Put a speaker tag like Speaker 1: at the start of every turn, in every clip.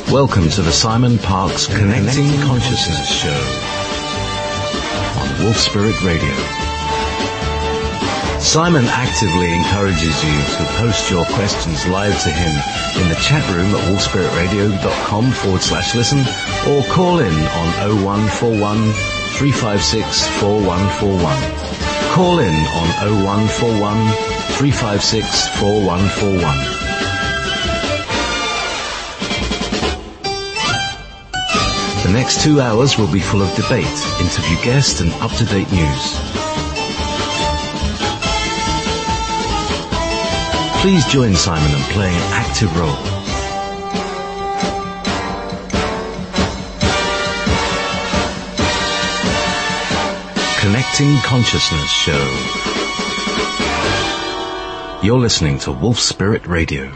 Speaker 1: Welcome to the Simon Parkes Connecting Consciousness Show on Wolf Spirit Radio. Simon actively encourages you to post your questions live to him in the chat room at wolfspiritradio.com/listen or call in on 0141 356 4141. Call in on 0141 356 4141. The next 2 hours will be full of debate, interview guests and up-to-date news. Please join Simon and play an active role. Connecting Consciousness Show. You're listening to Wolf Spirit Radio.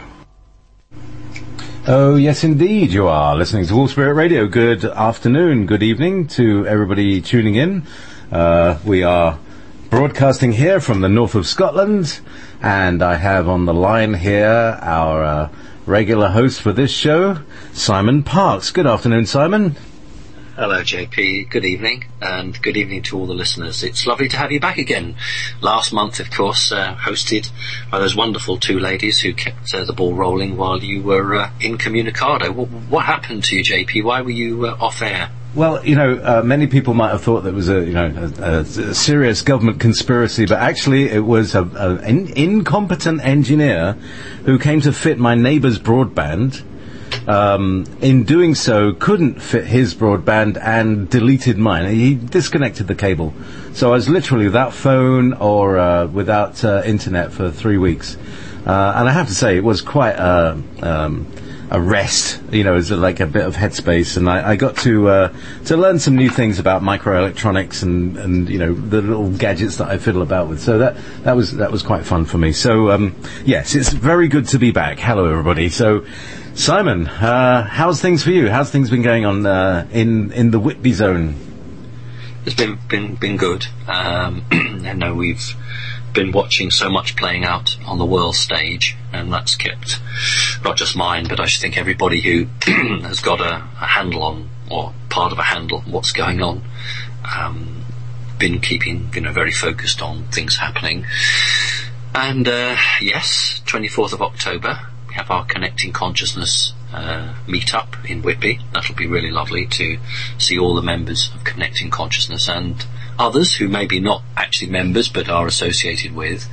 Speaker 2: Oh, yes, indeed, you are listening to Wolf Spirit Radio. Good afternoon, good evening to everybody tuning in. We are broadcasting here from the north of Scotland, and I have on the line here our regular host for this show, Simon Parkes. Good afternoon, Simon.
Speaker 3: Hello, JP. Good evening, and good evening to all the listeners. It's lovely to have you back again. Last month, of course, hosted by those wonderful two ladies who kept the ball rolling while you were incommunicado. What happened to you, JP? Why were you off air?
Speaker 2: Well, many people might have thought that was a serious government conspiracy, but actually it was an incompetent engineer who came to fit my neighbour's broadband. In doing so, couldn't fit his broadband and deleted mine. He disconnected the cable. So I was literally without phone or without internet for 3 weeks. And I have to say, it was quite a rest. It was like a bit of headspace. And I got to learn some new things about microelectronics and the little gadgets that I fiddle about with. So that was quite fun for me. So, yes, it's very good to be back. Hello, everybody. So, Simon, how's things for you? How's things been going on in the Whitby zone?
Speaker 3: It's been good. I know we've been watching so much playing out on the world stage, and that's kept not just mine, but I should think everybody who has got a handle on, or part of a handle on what's going on, been keeping very focused on things happening. And yes, 24th of October. Have our Connecting Consciousness meet-up in Whitby. That'll be really lovely to see all the members of Connecting Consciousness and others who may be not actually members but are associated with.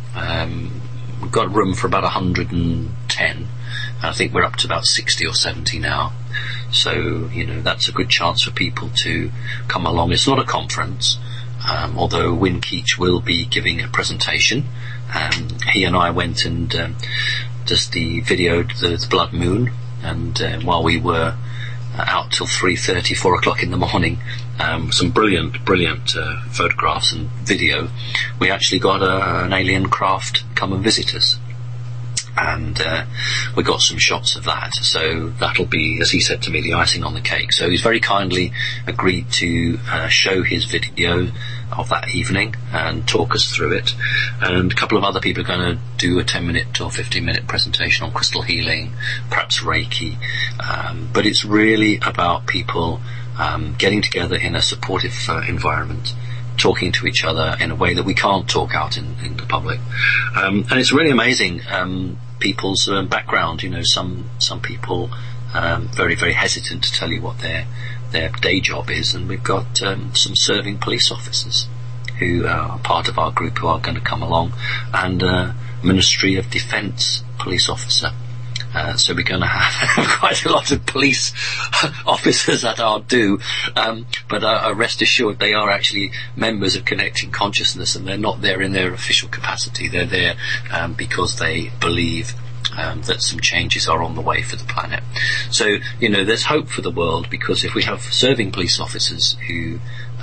Speaker 3: We've got room for about 110. I think we're up to about 60 or 70 now. So, that's a good chance for people to come along. It's not a conference, although Win Keach will be giving a presentation. He and I went and just the video, the Blood Moon, and while we were out till 3:30, 4 o'clock in the morning, some brilliant photographs and video. We actually got an alien craft come and visit us, and we got some shots of that. So that'll be, as he said to me, the icing on the cake. So he's very kindly agreed to show his video of that evening and talk us through it. And a couple of other people are going to do a 10-minute or 15-minute presentation on crystal healing, perhaps Reiki. But it's really about people getting together in a supportive environment, talking to each other in a way that we can't talk out in the public. And it's really amazing people's background. Some people very, very hesitant to tell you what their day job is, and we've got some serving police officers who are part of our group who are going to come along, and Ministry of Defence police officer. So we're going to have quite a lot of police officers at our do, but rest assured they are actually members of Connecting Consciousness, and they're not there in their official capacity. They're there because they believe that some changes are on the way for the planet. So, there's hope for the world, because if we have serving police officers who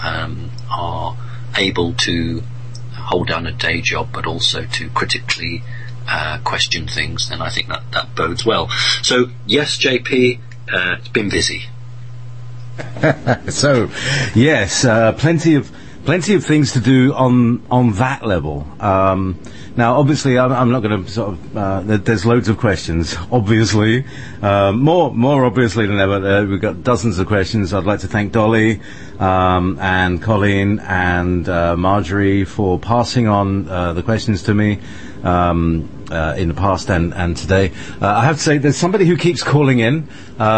Speaker 3: are able to hold down a day job but also to critically question things, then I think that bodes well. So, yes, JP, it's been busy.
Speaker 2: So, yes, plenty of plenty of things to do on that level. Now, obviously, I'm not going to sort of. There's loads of questions. Obviously, more obviously than ever. We've got dozens of questions. I'd like to thank Dolly and Colleen and Marjorie for passing on the questions to me. In the past and today. I have to say, there's somebody who keeps calling in.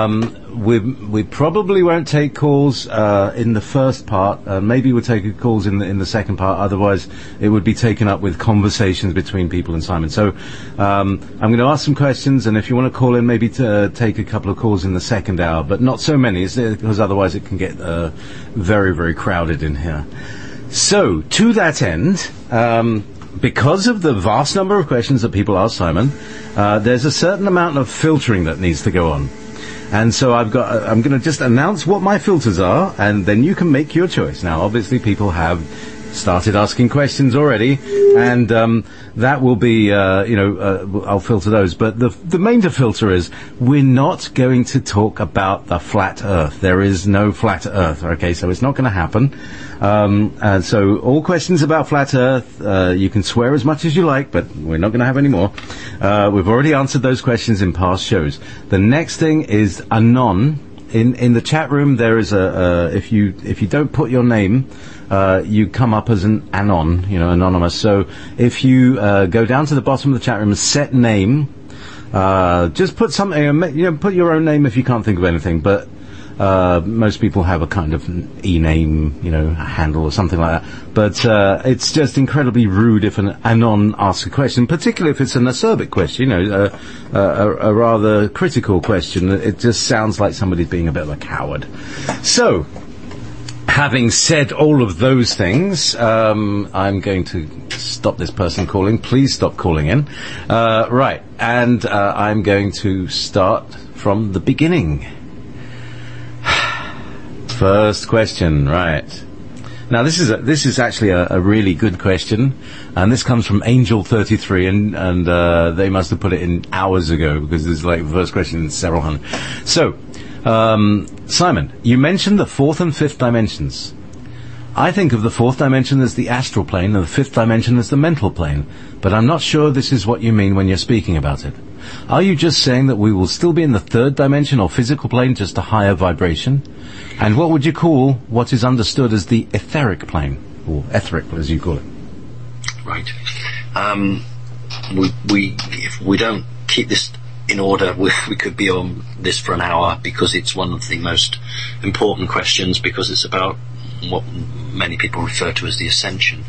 Speaker 2: We probably won't take calls in the first part. Maybe we'll take calls in the second part. Otherwise, it would be taken up with conversations between people and Simon. So I'm going to ask some questions, and if you want to call in, maybe to take a couple of calls in the second hour, but not so many, because otherwise it can get very, very crowded in here. So, to that end, because of the vast number of questions that people ask Simon, there's a certain amount of filtering that needs to go on. And so I'm going to just announce what my filters are, and then you can make your choice. Now, obviously, people have started asking questions already, and that will be, I'll filter those. But the main to filter is, we're not going to talk about the flat Earth. There is no flat Earth, okay? So it's not going to happen. And so all questions about flat Earth, you can swear as much as you like, but we're not going to have any more. We've already answered those questions in past shows. The next thing is Anon. In the chat room, there is if you don't put your name, you come up as an Anon, anonymous. So if you go down to the bottom of the chat room and set name, just put something, put your own name if you can't think of anything, but most people have a kind of e-name, handle or something like that. But it's just incredibly rude if an Anon asks a question, particularly if it's an acerbic question, a rather critical question. It just sounds like somebody's being a bit of a coward. So, having said all of those things, I'm going to stop this person calling. Please stop calling in. Right, and I'm going to start from the beginning. First question, right. Now this is actually a really good question, and this comes from Angel33, and they must have put it in hours ago, because this is like the first question in several hundred. So, Simon, you mentioned the fourth and fifth dimensions. I think of the fourth dimension as the astral plane and the fifth dimension as the mental plane, but I'm not sure this is what you mean when you're speaking about it. Are you just saying that we will still be in the third dimension or physical plane, just a higher vibration? And what would you call what is understood as the etheric plane, or etheric as you call it?
Speaker 3: Right. If we don't keep this in order, we could be on this for an hour, because it's one of the most important questions, because it's about what many people refer to as the ascension.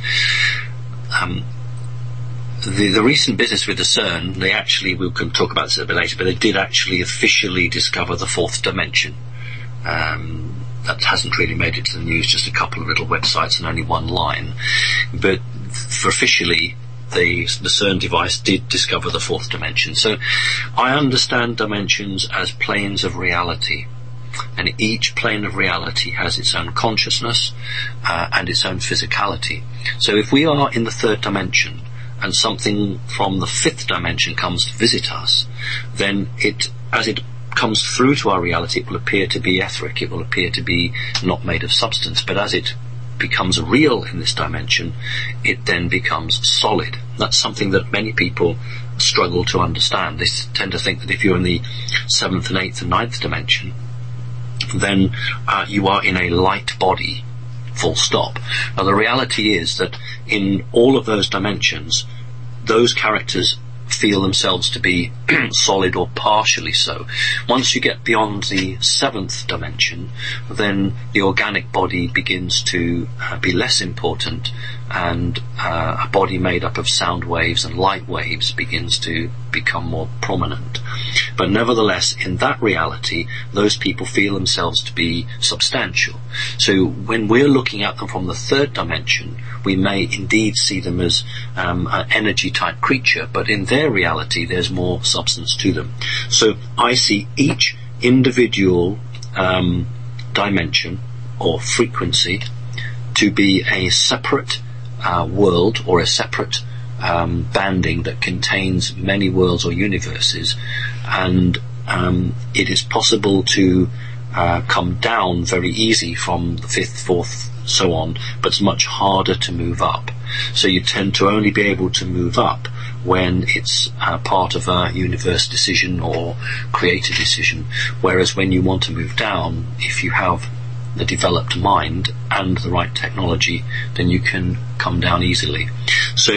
Speaker 3: The recent business with the CERN, we can talk about this a bit later, but they did actually officially discover the fourth dimension. That hasn't really made it to the news, just a couple of little websites and only one line. But for officially, the CERN device did discover the fourth dimension. So I understand dimensions as planes of reality. And each plane of reality has its own consciousnness and its own physicality. So if we are in the third dimension, and something from the fifth dimension comes to visit us, then as it comes through to our reality, it will appear to be etheric, it will appear to be not made of substance, but as it becomes real in this dimension, it then becomes solid. That's something that many people struggle to understand. They tend to think that if you're in the seventh and eighth and ninth dimension, then you are in a light body, full stop. Now the reality is that in all of those dimensions, those characters feel themselves to be solid or partially so. Once you get beyond the seventh dimension, then the organic body begins to be less important, and a body made up of sound waves and light waves begins to become more prominent. But nevertheless, in that reality, those people feel themselves to be substantial. So when we're looking at them from the third dimension, we may indeed see them as an energy-type creature, but in their reality, there's more substance to them. So I see each individual dimension or frequency to be a separate world, or a separate banding that contains many worlds or universes, and it is possible to come down very easy from the fifth, fourth, so on, but it's much harder to move up. So you tend to only be able to move up when it's part of a universe decision or creator decision, whereas when you want to move down, if you have the developed mind and the right technology, then you can come down easily. So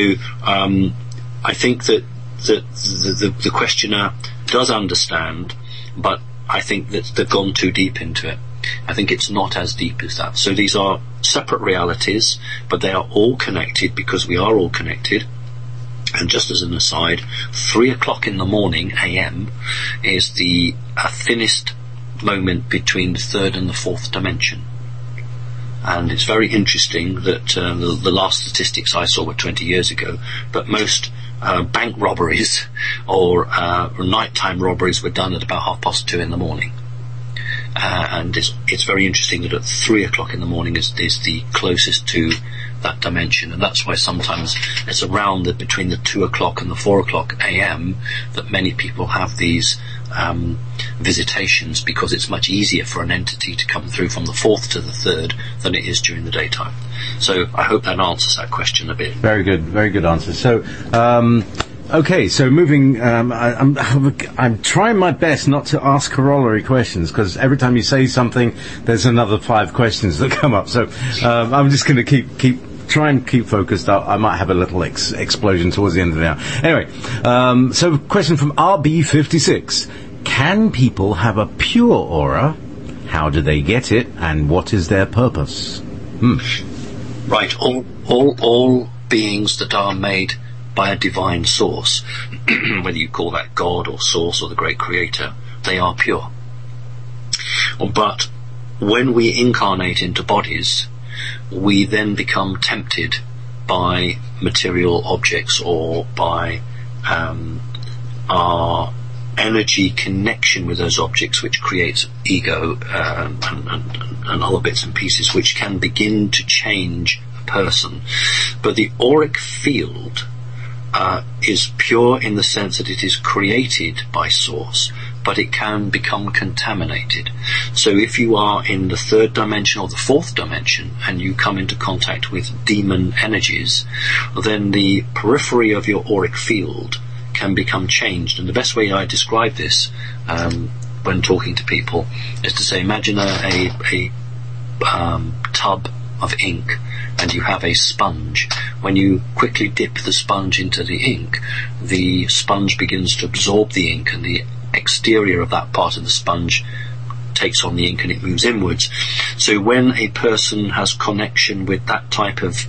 Speaker 3: I think that the questioner does understand, but I think that they've gone too deep into it. I think it's not as deep as that. So these are separate realities, but they are all connected because we are all connected. And just as an aside, 3 o'clock in the morning, AM, is the thinnest moment between the third and the fourth dimension. And it's very interesting that the last statistics I saw were 20 years ago, but most bank robberies or nighttime robberies were done at about 2:30 in the morning. And it's very interesting that at 3 o'clock in the morning is the closest to that dimension, and that's why sometimes it's around between the 2 o'clock and the 4 o'clock AM that many people have these visitations, because it's much easier for an entity to come through from the fourth to the third than it is during the daytime. So I hope that answers that question a bit.
Speaker 2: Very good answer. So okay, so moving, I'm trying my best not to ask corollary questions, because every time you say something, there's another 5 questions that come up. So I'm just going to try and keep focused. I might have a little explosion towards the end of the hour. Anyway, so question from RB56. Can people have a pure aura? How do they get it, and what is their purpose?
Speaker 3: Right, all beings that are made by a divine source, whether you call that God or source or the great creator, they are pure. But when we incarnate into bodies, we then become tempted by material objects or by our energy connection with those objects, which creates ego and other bits and pieces, which can begin to change a person. But the auric field is pure in the sense that it is created by source, but it can become contaminated. So if you are in the third dimension or the fourth dimension and you come into contact with demon energies, then the periphery of your auric field can become changed. And the best way I describe this when talking to people is to say, imagine a tub of ink, and you have a sponge. When you quickly dip the sponge into the ink, the sponge begins to absorb the ink, and the exterior of that part of the sponge takes on the ink and it moves inwards. So when a person has connection with that type of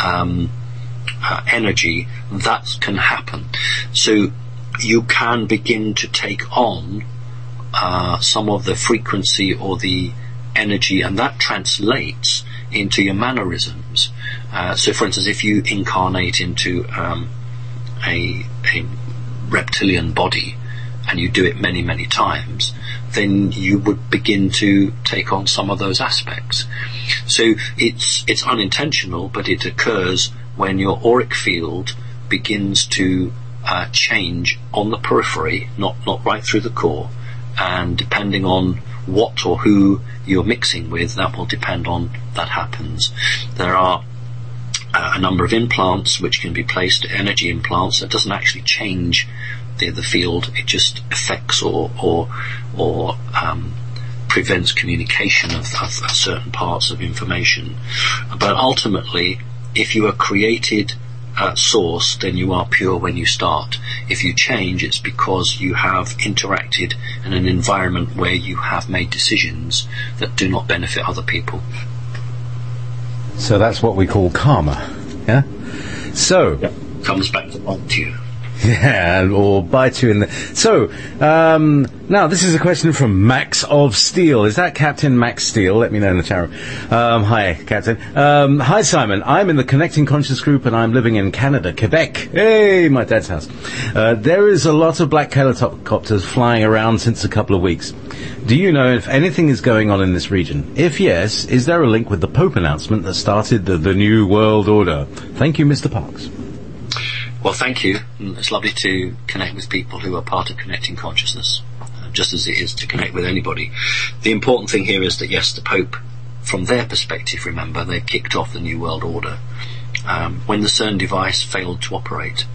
Speaker 3: energy, that can happen. So you can begin to take on some of the frequency or the energy, and that translates into your mannerisms. So for instance, if you incarnate into a reptilian body and you do it many, many times, then you would begin to take on some of those aspects. So it's unintentional, but it occurs when your auric field begins to change on the periphery, not right through the core, and depending on what or who you're mixing with, that will depend on that happens. There are a number of implants which can be placed, energy implants, that doesn't actually change the field, it just affects or prevents communication of certain parts of information. But ultimately, if you are created source, then you are pure when you start. If you change, it's because you have interacted in an environment where you have made decisions that do not benefit other people.
Speaker 2: So that's what we call karma, yeah? So...
Speaker 3: Yep. Comes back to bite you.
Speaker 2: Yeah, or bite you in the... So, now this is a question from Max of Steel. Is that Captain Max Steel? Let me know in the chat room. Hi, Captain. Hi, Simon. I'm in the Connecting Conscious group and I'm living in Canada, Quebec. Hey, my dad's house. There is a lot of black helicopters flying around since a couple of weeks. Do you know if anything is going on in this region? If yes, is there a link with the Pope announcement that started the New World Order? Thank you, Mr. Parks.
Speaker 3: Well, thank you. It's lovely to connect with people who are part of Connecting Consciousness, just as it is to connect with anybody. The important thing here is that, yes, the Pope from their perspective, remember, they kicked off the New World Order. When the CERN device failed to operate,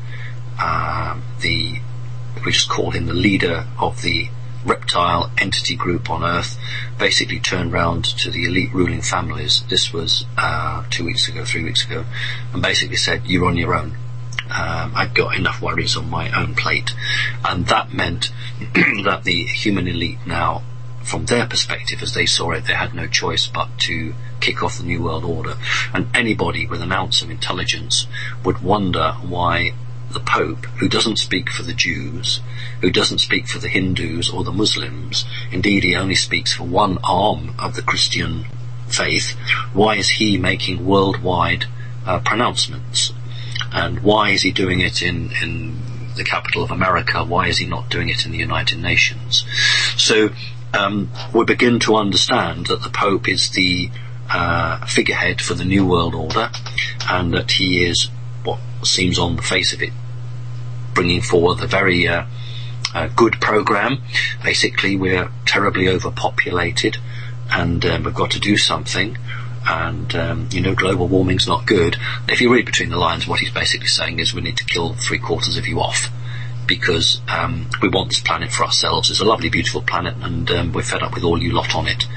Speaker 3: we just call him the leader of the reptile entity group on Earth, basically turned round to the elite ruling families. This was 3 weeks ago, and basically said, "You're on your own. I've got enough worries on my own plate." And that meant that the human elite now, from their perspective, as they saw it, they had no choice but to kick off the New World Order. And anybody with an ounce of intelligence would wonder why the Pope, who doesn't speak for the Jews, who doesn't speak for the Hindus or the Muslims, indeed he only speaks for one arm of the Christian faith, why is he making worldwide pronouncements? And why is he doing it in the capital of America? Why is he not doing it in the United Nations? So we begin to understand that the Pope is the figurehead for the New World Order, and that he is, what seems on the face of it, bringing forward a very good program. Basically, we're terribly overpopulated, and we've got to do something. And global warming's not good. If you read between the lines, what he's basically saying is we need to kill 3/4 of you off, because we want this planet for ourselves. It's a lovely, beautiful planet, and we're fed up with all you lot on it.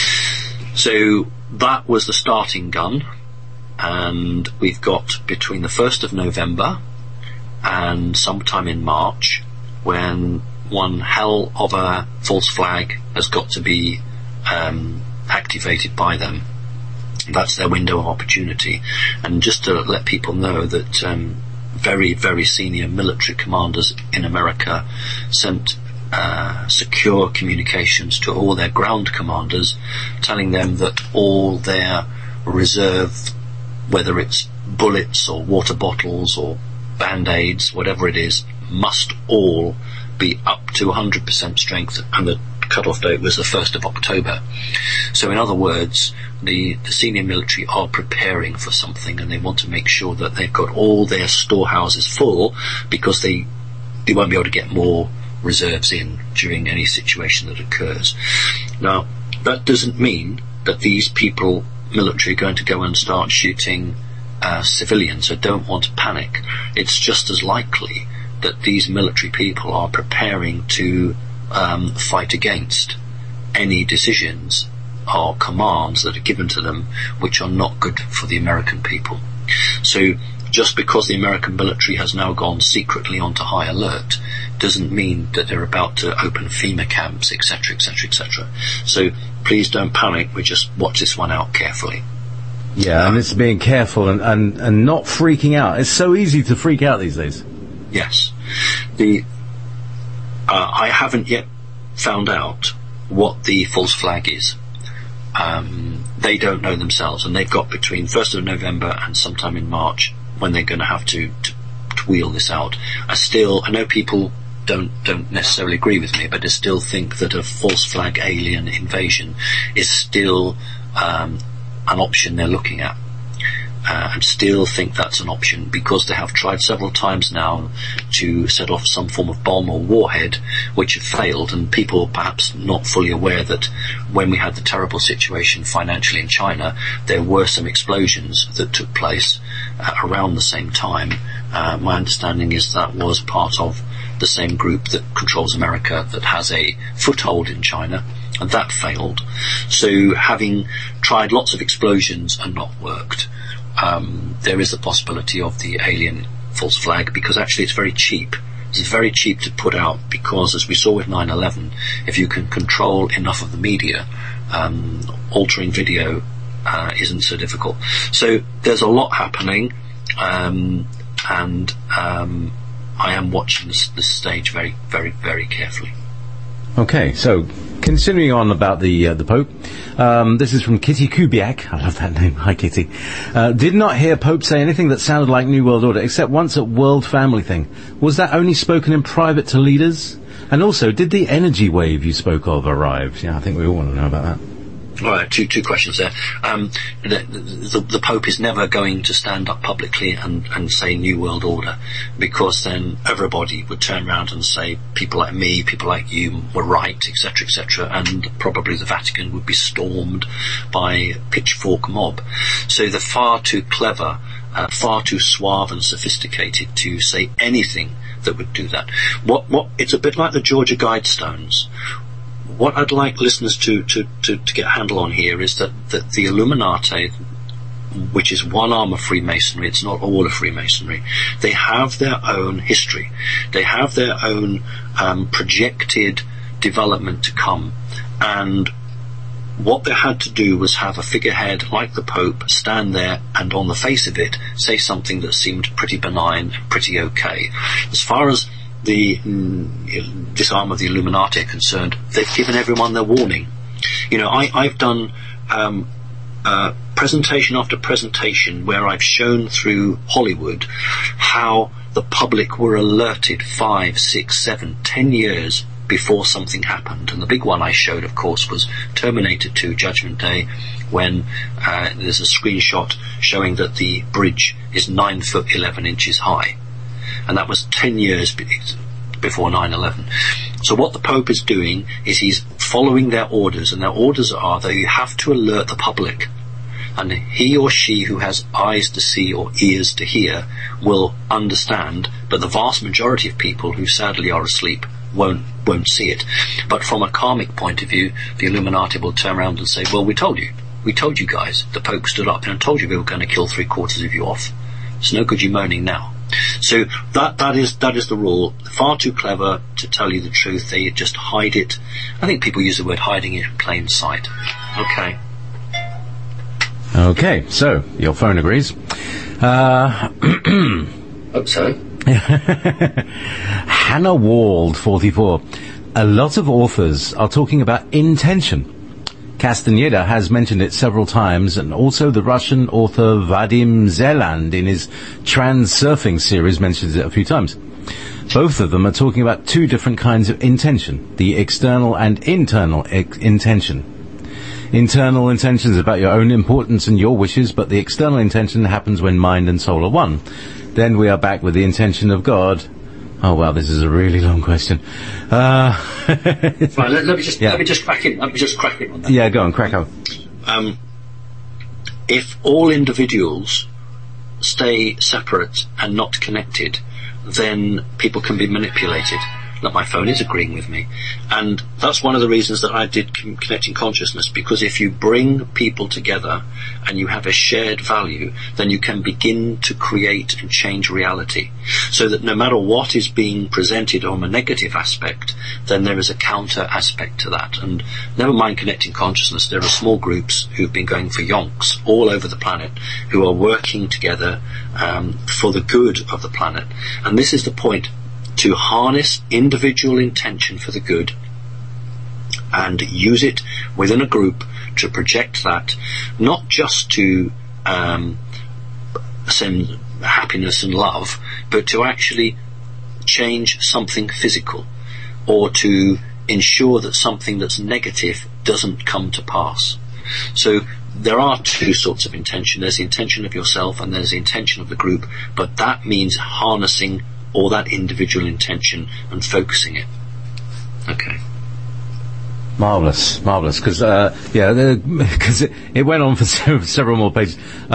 Speaker 3: So that was the starting gun, and we've got between the 1st of November and sometime in March, when one hell of a false flag has got to be activated by them. That's their window of opportunity. And just to let people know that very, very senior military commanders in America sent secure communications to all their ground commanders, telling them that all their reserve, whether it's bullets or water bottles or band-aids, whatever it is, must all be up to 100% strength, and the cut-off date was the 1st of October. So in other words, the senior military are preparing for something, and they want to make sure that they've got all their storehouses full, because they won't be able to get more reserves in during any situation that occurs. Now, that doesn't mean that these people, military, are going to go and start shooting civilians, so don't want to panic. It's just as likely that these military people are preparing to fight against any decisions or commands that are given to them which are not good for the American people. So just because the American military has now gone secretly onto high alert doesn't mean that they're about to open FEMA camps, etc., etc., etc. So please don't panic. We just watch this one out carefully.
Speaker 2: Yeah, and it's being careful and not freaking out. It's so easy to freak out these days.
Speaker 3: Yes. I haven't yet found out what the false flag is. They don't know themselves, and they've got between 1st of November and sometime in March when they're going to have to wheel this out. I know people don't necessarily agree with me, but I still think that a false flag alien invasion is still an option they're looking at. And still think that's an option, because they have tried several times now to set off some form of bomb or warhead, which have failed, and people perhaps not fully aware that when we had the terrible situation financially in China, there were some explosions that took place around the same time. My understanding is that was part of the same group that controls America, that has a foothold in China, and that failed. So having tried lots of explosions and not worked, there is the possibility of the alien false flag, because actually it's very cheap. It's very cheap to put out, because as we saw with 9/11, if you can control enough of the media, altering video isn't so difficult. So there's a lot happening, and I am watching this stage very, very, very carefully.
Speaker 2: Okay, so continuing on about the Pope, this is from Kitty Kubiak. I love that name. Hi, Kitty. Did not hear Pope say anything that sounded like New World Order, except once at World Family Thing. Was that only spoken in private to leaders? And also, did the energy wave you spoke of arrive? Yeah, I think we all want to know about that.
Speaker 3: All right, two questions there. The Pope is never going to stand up publicly and say New World Order, because then everybody would turn around and say people like me, people like you were right, etc., and probably the Vatican would be stormed by a pitchfork mob. So they're far too clever, far too suave and sophisticated to say anything that would do that. It's a bit like the Georgia Guidestones. What I'd like listeners to get a handle on here is that the Illuminati, which is one arm of Freemasonry, it's not all of Freemasonry, they have their own history. They have their own projected development to come. And what they had to do was have a figurehead like the Pope stand there and on the face of it say something that seemed pretty benign and pretty okay. As far as this arm of the Illuminati are concerned, they've given everyone their warning. I've done presentation after presentation where I've shown through Hollywood how the public were alerted 5, 6, 7, 10 years before something happened. And the big one I showed, of course, was Terminator 2 Judgment Day, when there's a screenshot showing that the bridge is 9 foot 11 inches high. And that was 10 years before 9/11. So what the Pope is doing is he's following their orders, and their orders are that you have to alert the public. And he or she who has eyes to see or ears to hear will understand, but the vast majority of people who sadly are asleep won't see it. But from a karmic point of view, the Illuminati will turn around and say, well, we told you guys. The Pope stood up and told you we were going to kill 3/4 of you off. It's no good you moaning now. So that is the rule. Far too clever to tell you the truth. They just hide it. I think people use the word hiding it in plain sight. Okay.
Speaker 2: Okay, so your phone agrees.
Speaker 3: Hope so.
Speaker 2: Hannah Wald, 44. A lot of authors are talking about intention. Castaneda has mentioned it several times, and also the Russian author Vadim Zeland in his Transurfing series mentions it a few times. Both of them are talking about two different kinds of intention, the external and internal intention. Internal intention is about your own importance and your wishes, but the external intention happens when mind and soul are one. Then we are back with the intention of God. Oh wow, this is a really long question.
Speaker 3: Right, let me just crack in. Let me just crack in on that.
Speaker 2: Yeah, go on, crack on.
Speaker 3: If all individuals stay separate and not connected, then people can be manipulated. Like my phone is agreeing with me. And that's one of the reasons that I did Connecting Consciousness, because if you bring people together and you have a shared value, then you can begin to create and change reality. So that no matter what is being presented on a negative aspect, then there is a counter aspect to that. And never mind Connecting Consciousness, there are small groups who've been going for yonks all over the planet who are working together for the good of the planet. And this is the point. To harness individual intention for the good and use it within a group to project that, not just to send happiness and love, but to actually change something physical, or to ensure that something that's negative doesn't come to pass. So there are two sorts of intention. There's the intention of yourself and there's the intention of the group, but that means harnessing all that individual intention and focusing it. Okay.
Speaker 2: Marvellous, because because it went on for several more pages.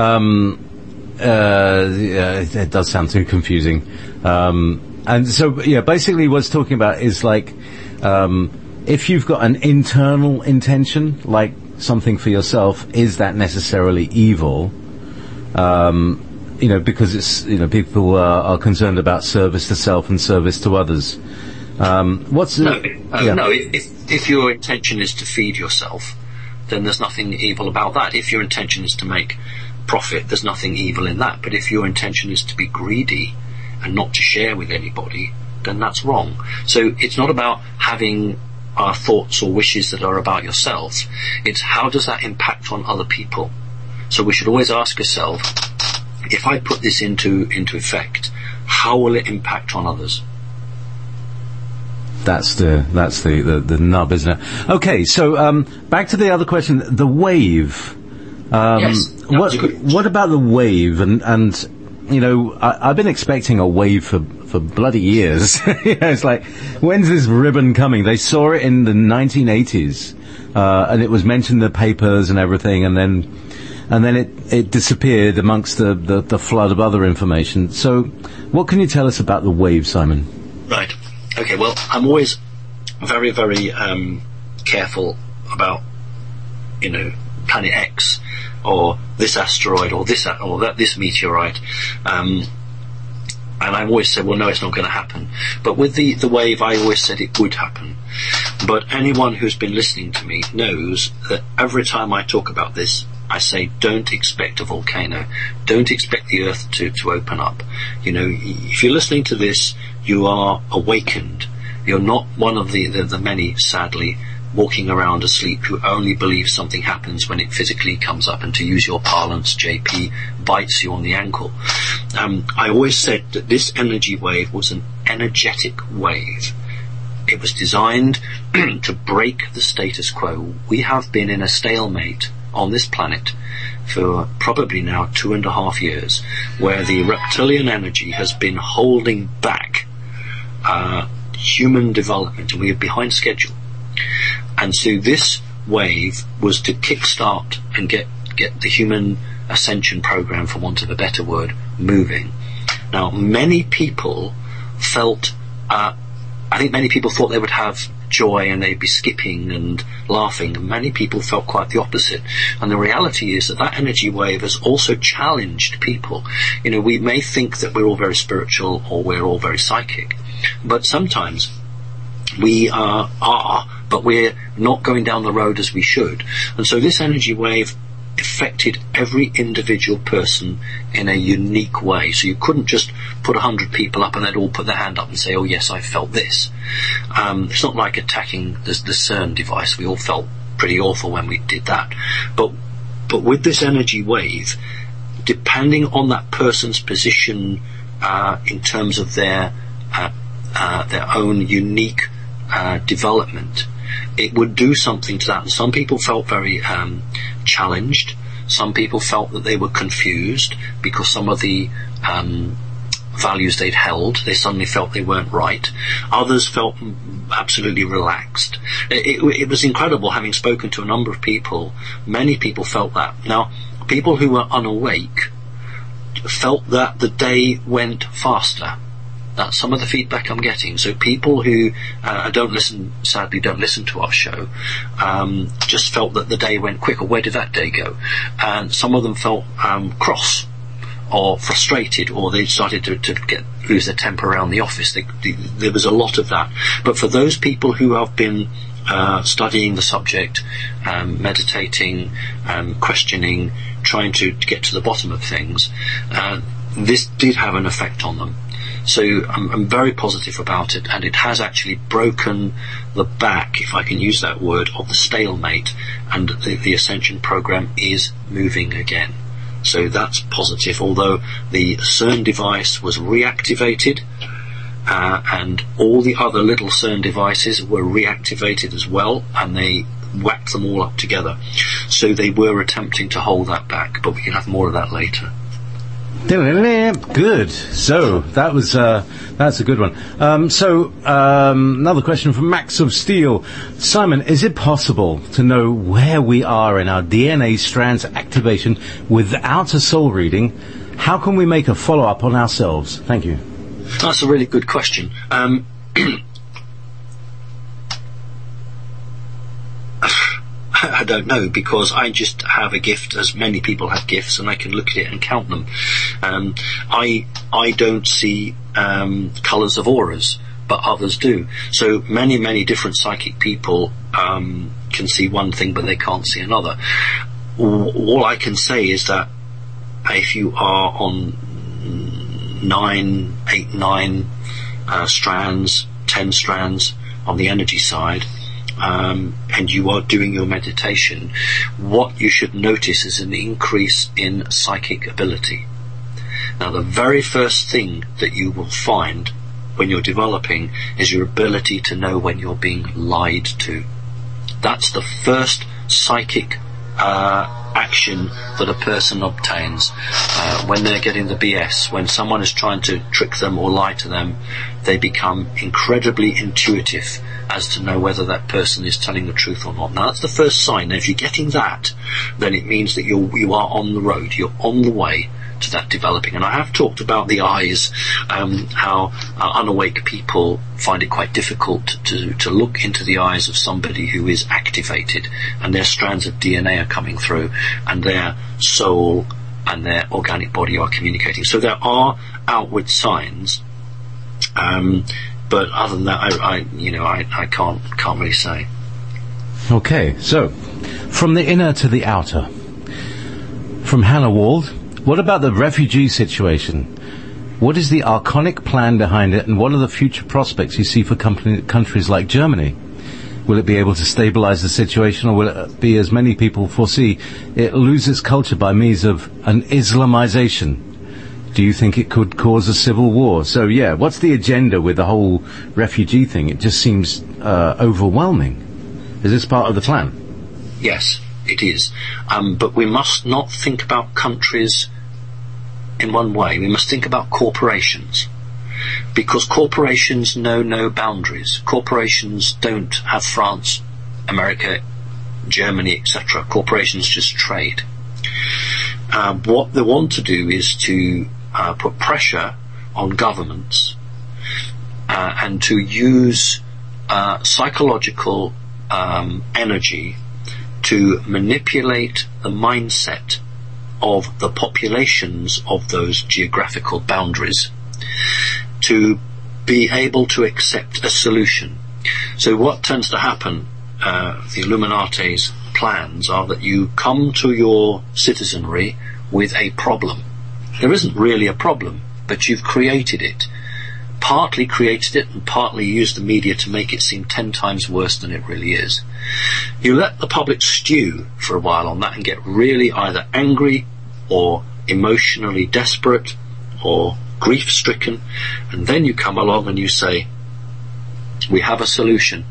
Speaker 2: It does sound too confusing. And so, basically what's talking about is like, if you've got an internal intention, like something for yourself, is that necessarily evil? Because it's, people are concerned about service to self and service to others.
Speaker 3: If your intention is to feed yourself, then there's nothing evil about that. If your intention is to make profit, there's nothing evil in that. But if your intention is to be greedy and not to share with anybody, then that's wrong. So it's not about having thoughts or wishes that are about yourself. It's how does that impact on other people? So we should always ask ourselves, if I put this into effect, how will it impact on others?
Speaker 2: That's the nub, isn't it? Okay, so back to the other question, the wave.
Speaker 3: Yes.
Speaker 2: What about the wave? And you know, I've been expecting a wave for bloody years. You know, it's like, when's this ribbon coming? They saw it in the 1980s, and it was mentioned in the papers and everything, and then it disappeared amongst the flood of other information. So, what can you tell us about the wave, Simon?
Speaker 3: Right. Okay. Well, I'm always very, very careful about, you know, Planet X, or this asteroid, or this meteorite, and I always said, well, no, it's not going to happen. But with the wave, I always said it would happen. But anyone who's been listening to me knows that every time I talk about this, I say, don't expect a volcano. Don't expect the Earth to open up. You know, if you're listening to this, you are awakened. You're not one of the many, sadly, walking around asleep who only believe something happens when it physically comes up, and to use your parlance, JP, bites you on the ankle. I always said that this energy wave was an energetic wave. It was designed to break the status quo. We have been in a stalemate on this planet for probably now 2.5 years, where the reptilian energy has been holding back human development, and we are behind schedule. And so this wave was to kickstart and get the human ascension program, for want of a better word, moving. Now, many people felt, I think many people thought they would have joy and they'd be skipping and laughing, and many people felt quite the opposite. And the reality is that energy wave has also challenged people. You know, we may think that we're all very spiritual or we're all very psychic, but sometimes we are, but we're not going down the road as we should. And so this energy wave affected every individual person in a unique way. So you couldn't just put 100 people up and they'd all put their hand up and say, oh yes, I felt this. It's not like attacking the CERN device. We all felt pretty awful when we did that. But with this energy wave, depending on that person's position in terms of their own unique development, it would do something to that. And some people felt very challenged. Some people felt that they were confused because some of the values they'd held, they suddenly felt they weren't right. Others felt absolutely relaxed. It was incredible, having spoken to a number of people. Many people felt that. Now, people who were unawake felt that the day went faster. That's some of the feedback I'm getting. So people who sadly don't listen to our show, just felt that the day went quicker. Where did that day go? And some of them felt cross or frustrated, or they started to lose their temper around the office. There was a lot of that. But for those people who have been studying the subject, meditating, questioning, trying to get to the bottom of things, this did have an effect on them. So I'm very positive about it, and it has actually broken the back, if I can use that word, of the stalemate, and the Ascension program is moving again. So that's positive, although the CERN device was reactivated, and all the other little CERN devices were reactivated as well, and they whacked them all up together. So they were attempting to hold that back, but we can have more of that later.
Speaker 2: Good. So that's a good one. Another question from Max of Steel. Simon, is it possible to know where we are in our DNA strands activation without a soul reading? How can we make a follow-up on ourselves? Thank you.
Speaker 3: That's a really good question. I don't know, because I just have a gift, as many people have gifts, and I can look at it and count them. I don't see colours of auras, but others do. So many different psychic people can see one thing, but they can't see another. All I can say is that if you are on 9 strands, 10 strands on the energy side, and you are doing your meditation, what you should notice is an increase in psychic ability. Now, the very first thing that you will find when you're developing is your ability to know when you're being lied to. That's the first psychic action that a person obtains when they're getting the BS. When someone is trying to trick them or lie to them, they become incredibly intuitive as to know whether that person is telling the truth or not. Now, that's the first sign. Now, if you're getting that, then it means that you are on the road. You're on the way to that developing. And I have talked about the eyes, how unawake people find it quite difficult to look into the eyes of somebody who is activated, and their strands of DNA are coming through, and their soul and their organic body are communicating. So there are outward signs, but other than that, I can't really say.
Speaker 2: Okay, so from the inner to the outer. From Hannah Wald, what about the refugee situation? What is the archonic plan behind it, and what are the future prospects you see for countries like Germany? Will it be able to stabilize the situation, or will it be, as many people foresee, it lose its culture by means of an Islamization? Do you think it could cause a civil war? So, yeah, what's the agenda with the whole refugee thing? It just seems overwhelming. Is this part of the plan?
Speaker 3: Yes, it is. But we must not think about countries in one way. We must think about corporations, because corporations know no boundaries. Corporations don't have France, America, Germany, etc. Corporations just trade. What they want to do is to put pressure on governments and to use psychological energy to manipulate the mindset of the populations of those geographical boundaries to be able to accept a solution. So what tends to happen, the Illuminati's plans are that you come to your citizenry with a problem. There isn't really a problem, but you've created it. Partly created it and partly used the media to make it seem 10 times worse than it really is. You let the public stew for a while on that and get really either angry or emotionally desperate or grief-stricken, and then you come along and you say, we have a solution.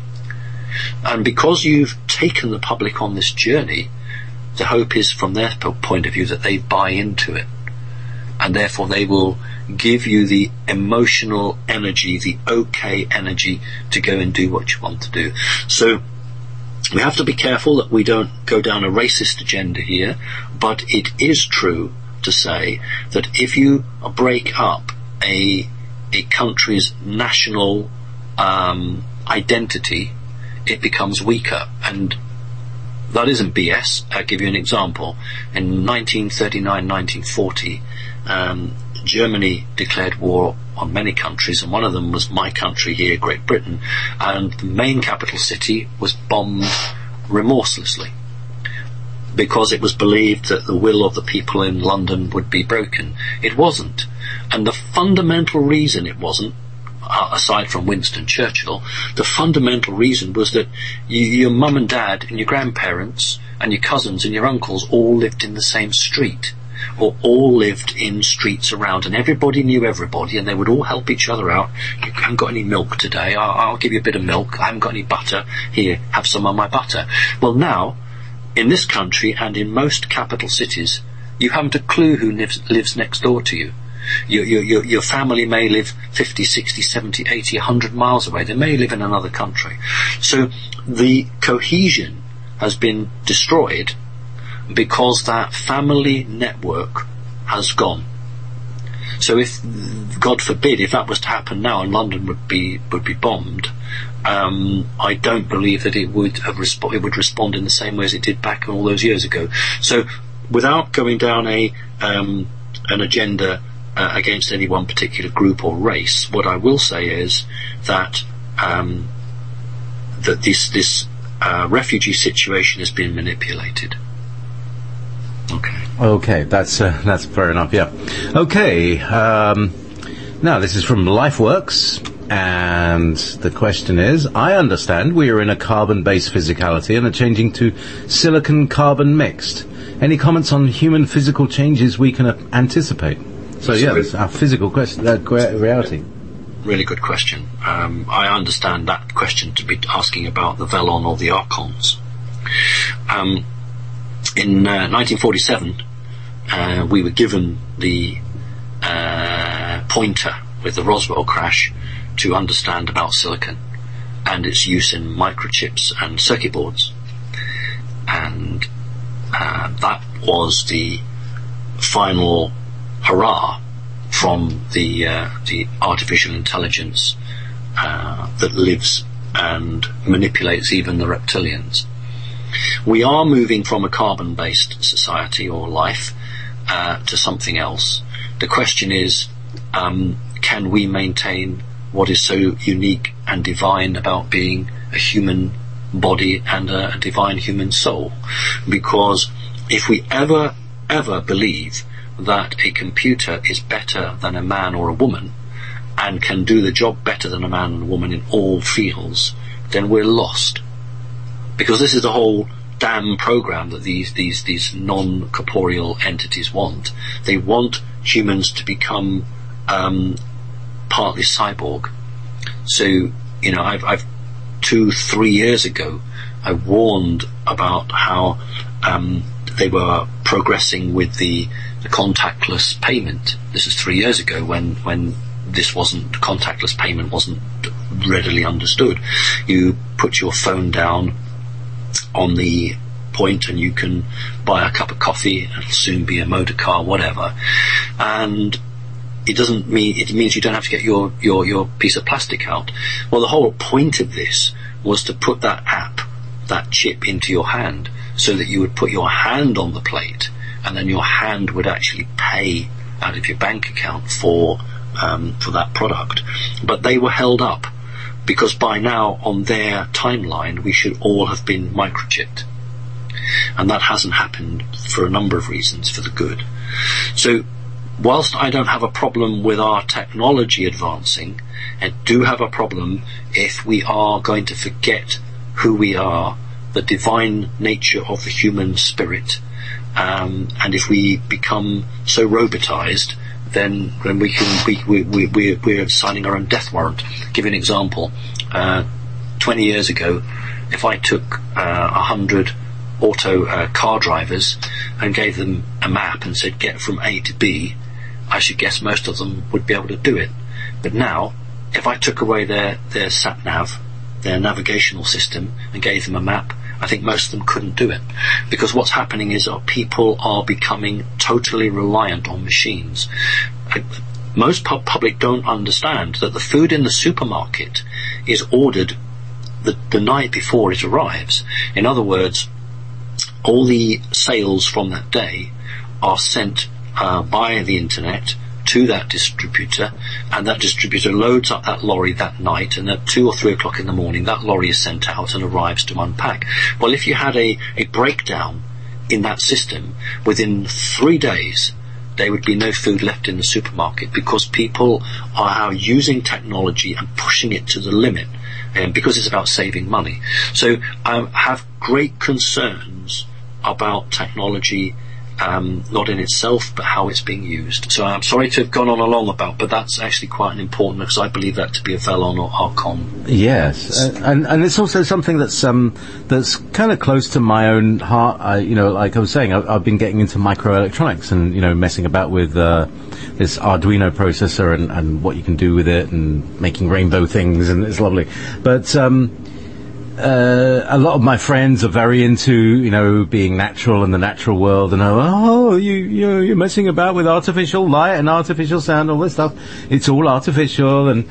Speaker 3: And because you've taken the public on this journey, the hope is, from their point of view, that they buy into it, and therefore they will give you the emotional energy, the okay energy to go and do what you want to do. So we have to be careful that we don't go down a racist agenda here, but it is true to say that if you break up a country's national identity, it becomes weaker. And that isn't BS. I'll give you an example. In 1939-1940, Germany declared war on many countries, and one of them was my country here, Great Britain, and the main capital city was bombed remorselessly because it was believed that the will of the people in London would be broken. It wasn't. And the fundamental reason it wasn't, aside from Winston Churchill, the fundamental reason was that your mum and dad and your grandparents and your cousins and your uncles all lived in the same street, or all lived in streets around, and everybody knew everybody, and they would all help each other out. You haven't got any milk today, I'll give you a bit of milk. I haven't got any butter, here, have some of my butter. Well, now, in this country and in most capital cities, you haven't a clue who lives next door to you. Your family may live 50, 60, 70, 80, 100 miles away. They may live in another country. So the cohesion has been destroyed because that family network has gone. So if, God forbid, if that was to happen now and London would be bombed, I don't believe that it would respond in the same way as it did back all those years ago. So without going down an agenda against any one particular group or race, what I will say is that this refugee situation has been manipulated.
Speaker 2: Okay, that's fair enough. Yeah. Okay. Now this is from LifeWorks, and the question is: I understand we are in a carbon-based physicality and are changing to silicon-carbon mixed. Any comments on human physical changes we can anticipate? So yeah, that's our physical reality.
Speaker 3: Really good question. I understand that question to be asking about the Velon or the Archons. In 1947, we were given the pointer with the Roswell crash to understand about silicon and its use in microchips and circuit boards. And that was the final hurrah from the artificial intelligence that lives and manipulates even the reptilians. We are moving from a carbon-based society or life to something else. The question is, can we maintain what is so unique and divine about being a human body and a divine human soul? Because if we ever believe that a computer is better than a man or a woman and can do the job better than a man and a woman in all fields, then we're lost. Because this is the whole damn program that these non-corporeal entities want. They want humans to become partly cyborg. So, you know, I've 2-3 years ago, I warned about how they were progressing with the contactless payment. This is 3 years ago when this wasn't, contactless payment wasn't readily understood. You put your phone down on the point and you can buy a cup of coffee, it'll soon be a motor car, whatever. And it means you don't have to get your piece of plastic out. Well, the whole point of this was to put that app, that chip into your hand, so that you would put your hand on the plate and then your hand would actually pay out of your bank account for that product. But they were held up because by now on their timeline we should all have been microchipped, and that hasn't happened for a number of reasons for the good. So whilst I don't have a problem with our technology advancing, I do have a problem if we are going to forget who we are, the divine nature of the human spirit, and if we become so robotized, then we're signing our own death warrant. Give you an example. 20 years ago, if I took 100 auto car drivers and gave them a map and said get from A to B, I should guess most of them would be able to do it. But now, if I took away their sat-nav, their navigational system, and gave them a map, I think most of them couldn't do it. Because what's happening is our people are becoming totally reliant on machines. Most public don't understand that the food in the supermarket is ordered the night before it arrives. In other words, all the sales from that day are sent by the internet to that distributor, and that distributor loads up that lorry that night, and at 2 or 3 o'clock in the morning that lorry is sent out and arrives to unpack. Well, if you had a breakdown in that system, within 3 days there would be no food left in the supermarket, because people are now using technology and pushing it to the limit, because it's about saving money. So I have great concerns about technology, not in itself, but how it's being used. So I'm sorry to have gone on along about, but that's actually quite an important, because I believe that to be a Velon or Archon.
Speaker 2: Yes, and it's also something that's kind of close to my own heart. Like I was saying, I've been getting into microelectronics and messing about with this Arduino processor and what you can do with it, and making rainbow things, and it's lovely. But a lot of my friends are very into, being natural in the natural world, and you're messing about with artificial light and artificial sound, all this stuff. It's all artificial, and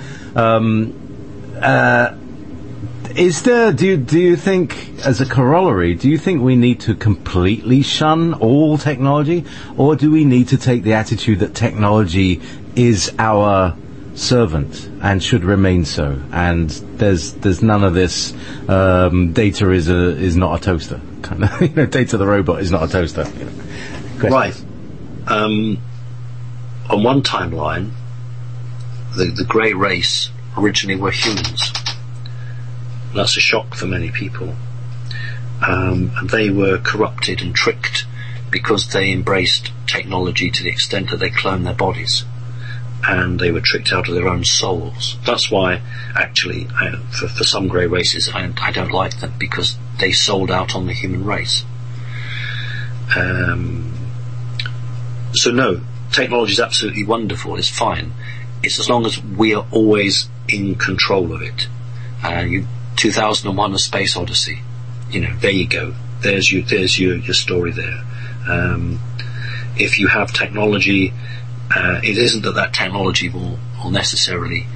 Speaker 2: do you think, as a corollary, do you think we need to completely shun all technology, or do we need to take the attitude that technology is our servant and should remain so, and there's none of this Data is not a toaster kind of Data the robot is not a toaster,
Speaker 3: right? On one timeline, the grey race originally were humans. That's a shock for many people, and they were corrupted and tricked because they embraced technology to the extent that they cloned their bodies. and they were tricked out of their own souls. That's why, actually, for some grey races, I don't like them, because they sold out on the human race. So no, technology is absolutely wonderful, it's fine. It's as long as we are always in control of it. 2001: A Space Odyssey. There you go. There's your story there. If you have technology, it isn't that technology will necessarily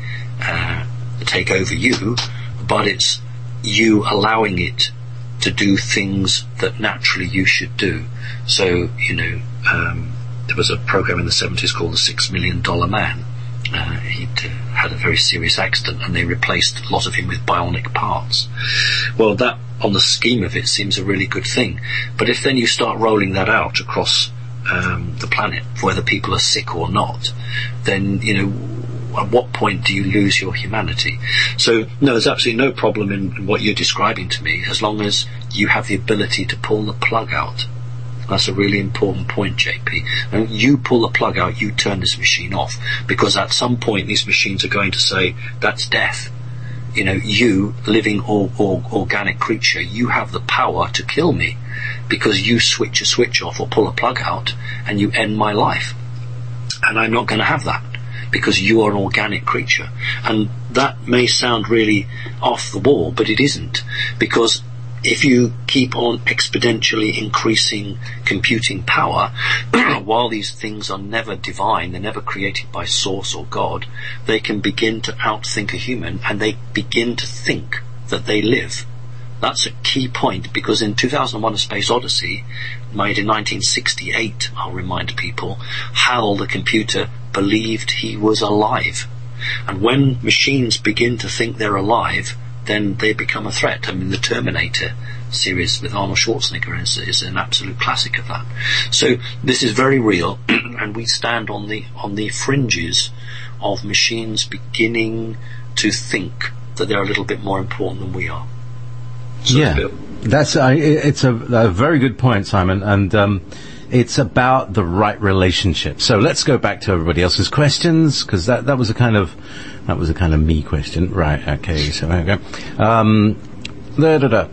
Speaker 3: take over you, but it's you allowing it to do things that naturally you should do. So, there was a program in the 70s called The $6 Million Man. He'd had a very serious accident, and they replaced a lot of him with bionic parts. Well, that, on the scheme of it, seems a really good thing. But if then you start rolling that out across the planet, whether people are sick or not, then, at what point do you lose your humanity? So, no, there's absolutely no problem in what you're describing to me, as long as you have the ability to pull the plug out. That's a really important point, JP. And you pull the plug out, you turn this machine off, because at some point these machines are going to say, that's death. You, living organic creature, you have the power to kill me, because you switch a switch off or pull a plug out and you end my life. And I'm not going to have that, because you are an organic creature. And that may sound really off the wall, but it isn't, because if you keep on exponentially increasing computing power, while these things are never divine, they're never created by Source or God, they can begin to outthink a human, and they begin to think that they live. That's a key point, because in 2001: A Space Odyssey, made in 1968, I'll remind people, Hal the computer believed he was alive. And when machines begin to think they're alive, then they become a threat. I mean, the Terminator series with Arnold Schwarzenegger is an absolute classic of that. So this is very real, and we stand on the fringes of machines beginning to think that they're a little bit more important than we are. So
Speaker 2: yeah, it's a very good point, Simon, and it's about the right relationship. So let's go back to everybody else's questions, because that was a kind of me question, right? Okay, so there we go.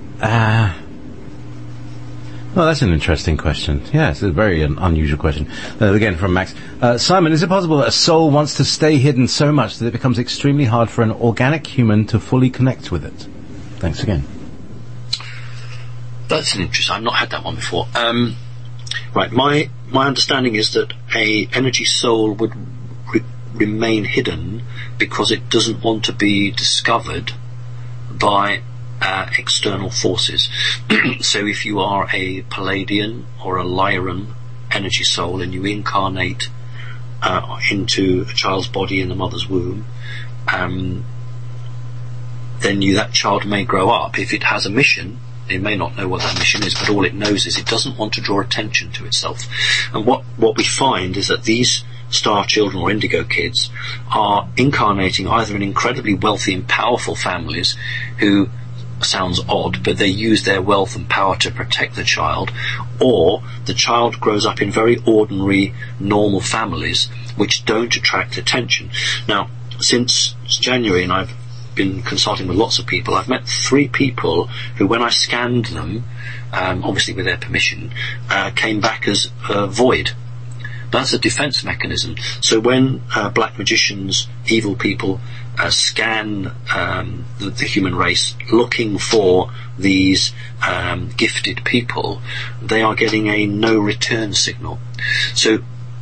Speaker 2: Well, that's an interesting question. Yeah, it's a very unusual question. Again, from Max. Simon, is it possible that a soul wants to stay hidden so much that it becomes extremely hard for an organic human to fully connect with it? Thanks again.
Speaker 3: That's an interesting. I've not had that one before. Right, my understanding is that a energy soul would remain hidden because it doesn't want to be discovered by external forces. So if you are a Palladian or a Lyran energy soul and you incarnate into a child's body in the mother's womb, then that child may grow up. If it has a mission, it may not know what that mission is, but all it knows is it doesn't want to draw attention to itself. And what we find is that these star children or indigo kids are incarnating either in incredibly wealthy and powerful families who, sounds odd, but they use their wealth and power to protect the child, or the child grows up in very ordinary, normal families which don't attract attention. Now, since January, and I've been consulting with lots of people, I've met 3 people who, when I scanned them, obviously with their permission, came back as void. That's a defense mechanism. So when black magicians, evil people, scan the human race looking for these gifted people, they are getting a no return signal. So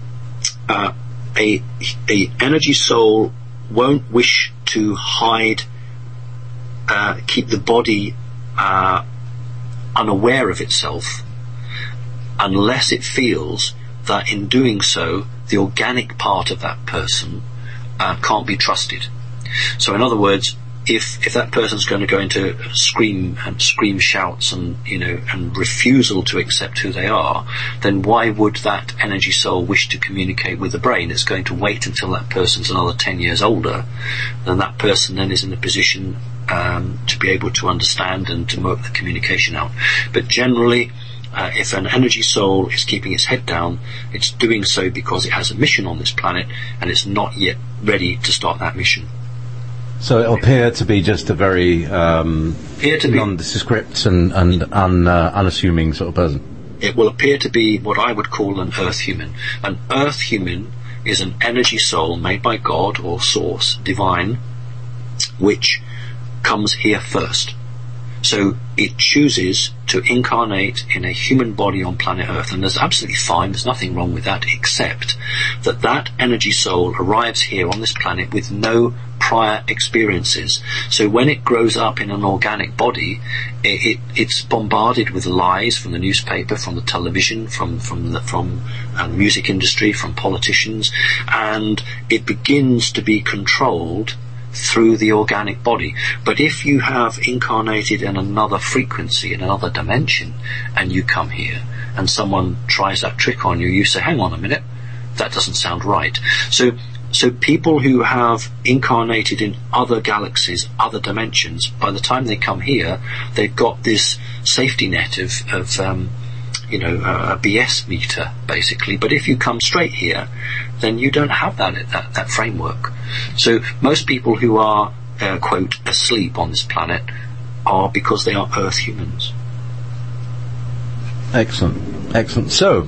Speaker 3: a energy soul won't wish to hide, keep the body unaware of itself, unless it feels that in doing so the organic part of that person can't be trusted. So in other words, if that person's going to go into scream shouts and refusal to accept who they are, then why would that energy soul wish to communicate with the brain? It's going to wait until that person's another 10 years older, and that person then is in a position to be able to understand and to work the communication out. But generally, if an energy soul is keeping its head down, it's doing so because it has a mission on this planet, and it's not yet ready to start that mission.
Speaker 2: So it'll appear to be just a very nondescript and unassuming sort of person.
Speaker 3: It will appear to be what I would call an Earth human. An Earth human is an energy soul made by God or Source, divine, which comes here first. So it chooses to incarnate in a human body on planet Earth, and that's absolutely fine, there's nothing wrong with that, except that that energy soul arrives here on this planet with no prior experiences. So when it grows up in an organic body, it's bombarded with lies from the newspaper, from the television, from the music industry, from politicians, and it begins to be controlled through the organic body. But if you have incarnated in another frequency, in another dimension, and you come here and someone tries that trick on you, you say, hang on a minute, that doesn't sound right. So people who have incarnated in other galaxies, other dimensions, by the time they come here, they've got this safety net of a BS meter, basically. But if you come straight here, then you don't have that framework. So most people who are, quote, asleep on this planet are because they are Earth humans.
Speaker 2: Excellent. So,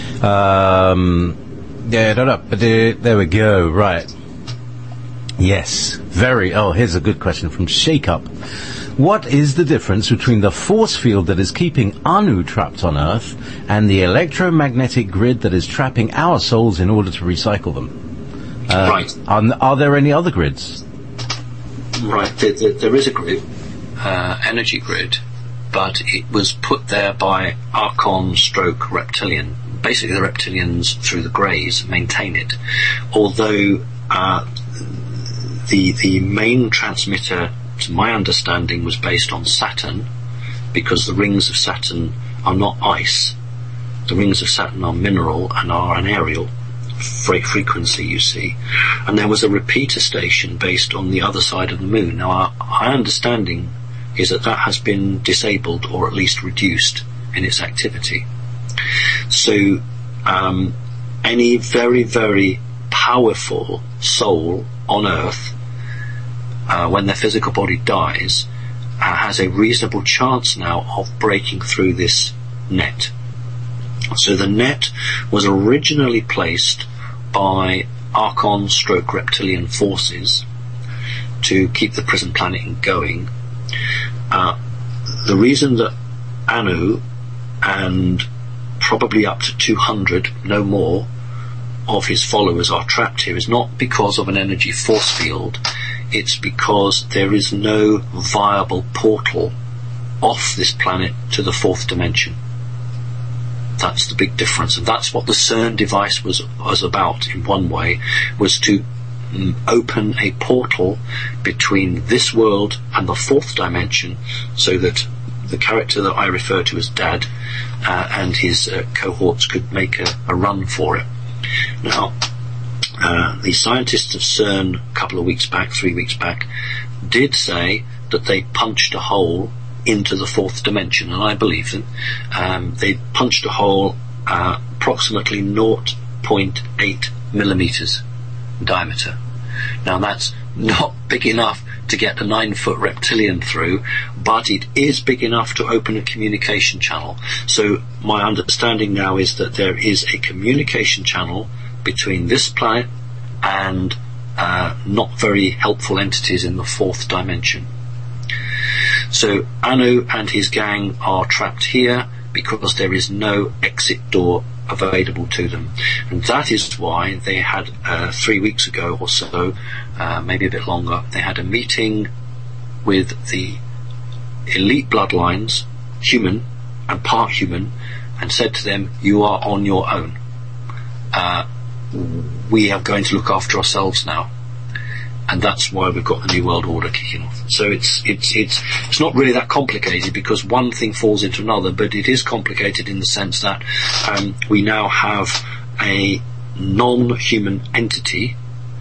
Speaker 2: there we go, right. Yes, here's a good question from Shake Up. What is the difference between the force field that is keeping Anu trapped on Earth and the electromagnetic grid that is trapping our souls in order to recycle them?
Speaker 3: Right.
Speaker 2: Are there any other grids?
Speaker 3: Right, there is a grid, energy grid, but it was put there by Archon/Reptilian. Basically, the Reptilians, through the Greys, maintain it. Although the main transmitter, to my understanding, was based on Saturn, because the rings of Saturn are not ice. The rings of Saturn are mineral and are an aerial frequency, you see. And there was a repeater station based on the other side of the moon. Now, our understanding is that has been disabled, or at least reduced in its activity. So any very, very powerful soul on Earth, when their physical body dies, has a reasonable chance now of breaking through this net. So the net was originally placed by Archon/Reptilian forces to keep the prison planet going. The reason that Anu and probably up to 200, no more, of his followers are trapped here is not because of an energy force field. It's because there is no viable portal off this planet to the fourth dimension. That's the big difference, and that's what the CERN device was about. In one way, was to open a portal between this world and the fourth dimension, so that the character that I refer to as Dad and his cohorts could make a run for it. Now, the scientists of CERN a couple of weeks back, 3 weeks back, did say that they punched a hole into the fourth dimension, and I believe them. They punched a hole approximately 0.8 millimeters in diameter. Now, that's not big enough to get a 9-foot reptilian through, but it is big enough to open a communication channel. So my understanding now is that there is a communication channel between this planet and not very helpful entities in the fourth dimension. So Anu and his gang are trapped here because there is no exit door available to them, and that is why they had 3 weeks ago or so, maybe a bit longer, they had a meeting with the elite bloodlines, human and part human, and said to them, you are on your own. We are going to look after ourselves now. And that's why we've got the New World Order kicking off. So it's not really that complicated, because one thing falls into another, but it is complicated in the sense that we now have a non-human entity,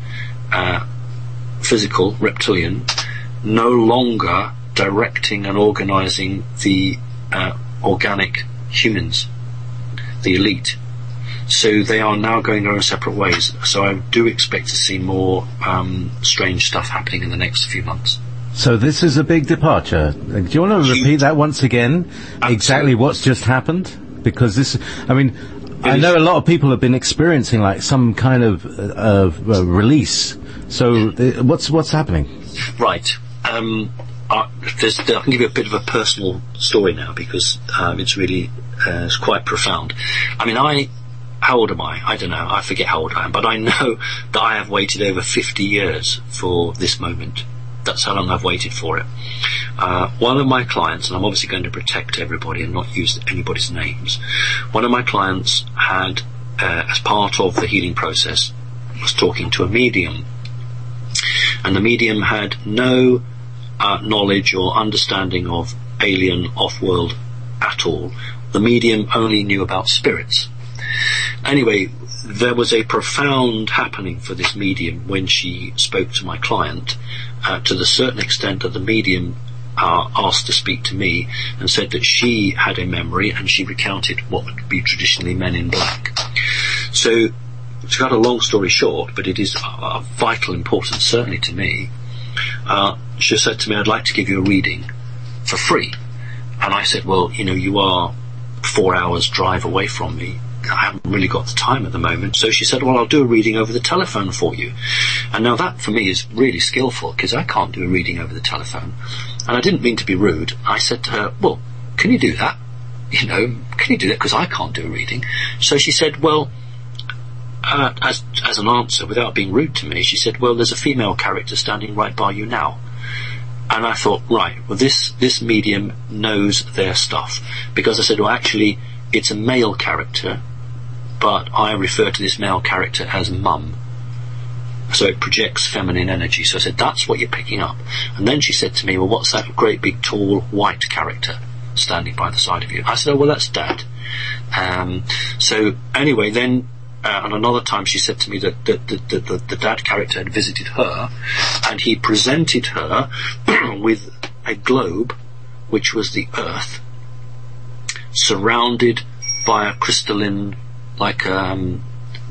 Speaker 3: physical, reptilian, no longer directing and organising the organic humans, the elite. So they are now going their own separate ways. So I do expect to see more strange stuff happening in the next few months.
Speaker 2: So this is a big departure. Do you want to repeat that once again? Absolutely. Exactly what's just happened? Because this, I mean, I know a lot of people have been experiencing like some kind of release. So what's happening? Right.
Speaker 3: I can give you a bit of a personal story now because it's really it's quite profound. I mean, how old am I? I don't know. I forget how old I am. But I know that I have waited over 50 years for this moment. That's how long I've waited for it. One of my clients, and I'm obviously going to protect everybody and not use anybody's names, one of my clients had, as part of the healing process, was talking to a medium. And the medium had no knowledge or understanding of alien off-world at all. The medium only knew about spirits. Anyway, there was a profound happening for this medium when she spoke to my client, to the certain extent that the medium asked to speak to me and said that she had a memory and she recounted what would be traditionally Men in Black. So, to cut a long story short, but it is of vital importance, certainly to me, she said to me, I'd like to give you a reading for free. And I said, well, you are 4 hours drive away from me. I haven't really got the time at the moment. So she said, well, I'll do a reading over the telephone for you. And now that for me is really skillful because I can't do a reading over the telephone. And I didn't mean to be rude. I said to her, well, can you do that? Can you do that? Because I can't do a reading. So she said, well, as an answer, without being rude to me, she said, well, there's a female character standing right by you now. And I thought, right, well, this medium knows their stuff. Because I said, well, actually, it's a male character, but I refer to this male character as Mum. So it projects feminine energy. So I said, that's what you're picking up. And then she said to me, well, what's that great big tall white character standing by the side of you? I said, oh, well, that's Dad. So anyway, then, and another time she said to me that the Dad character had visited her, and he presented her with a globe, which was the Earth, surrounded by a crystalline, like one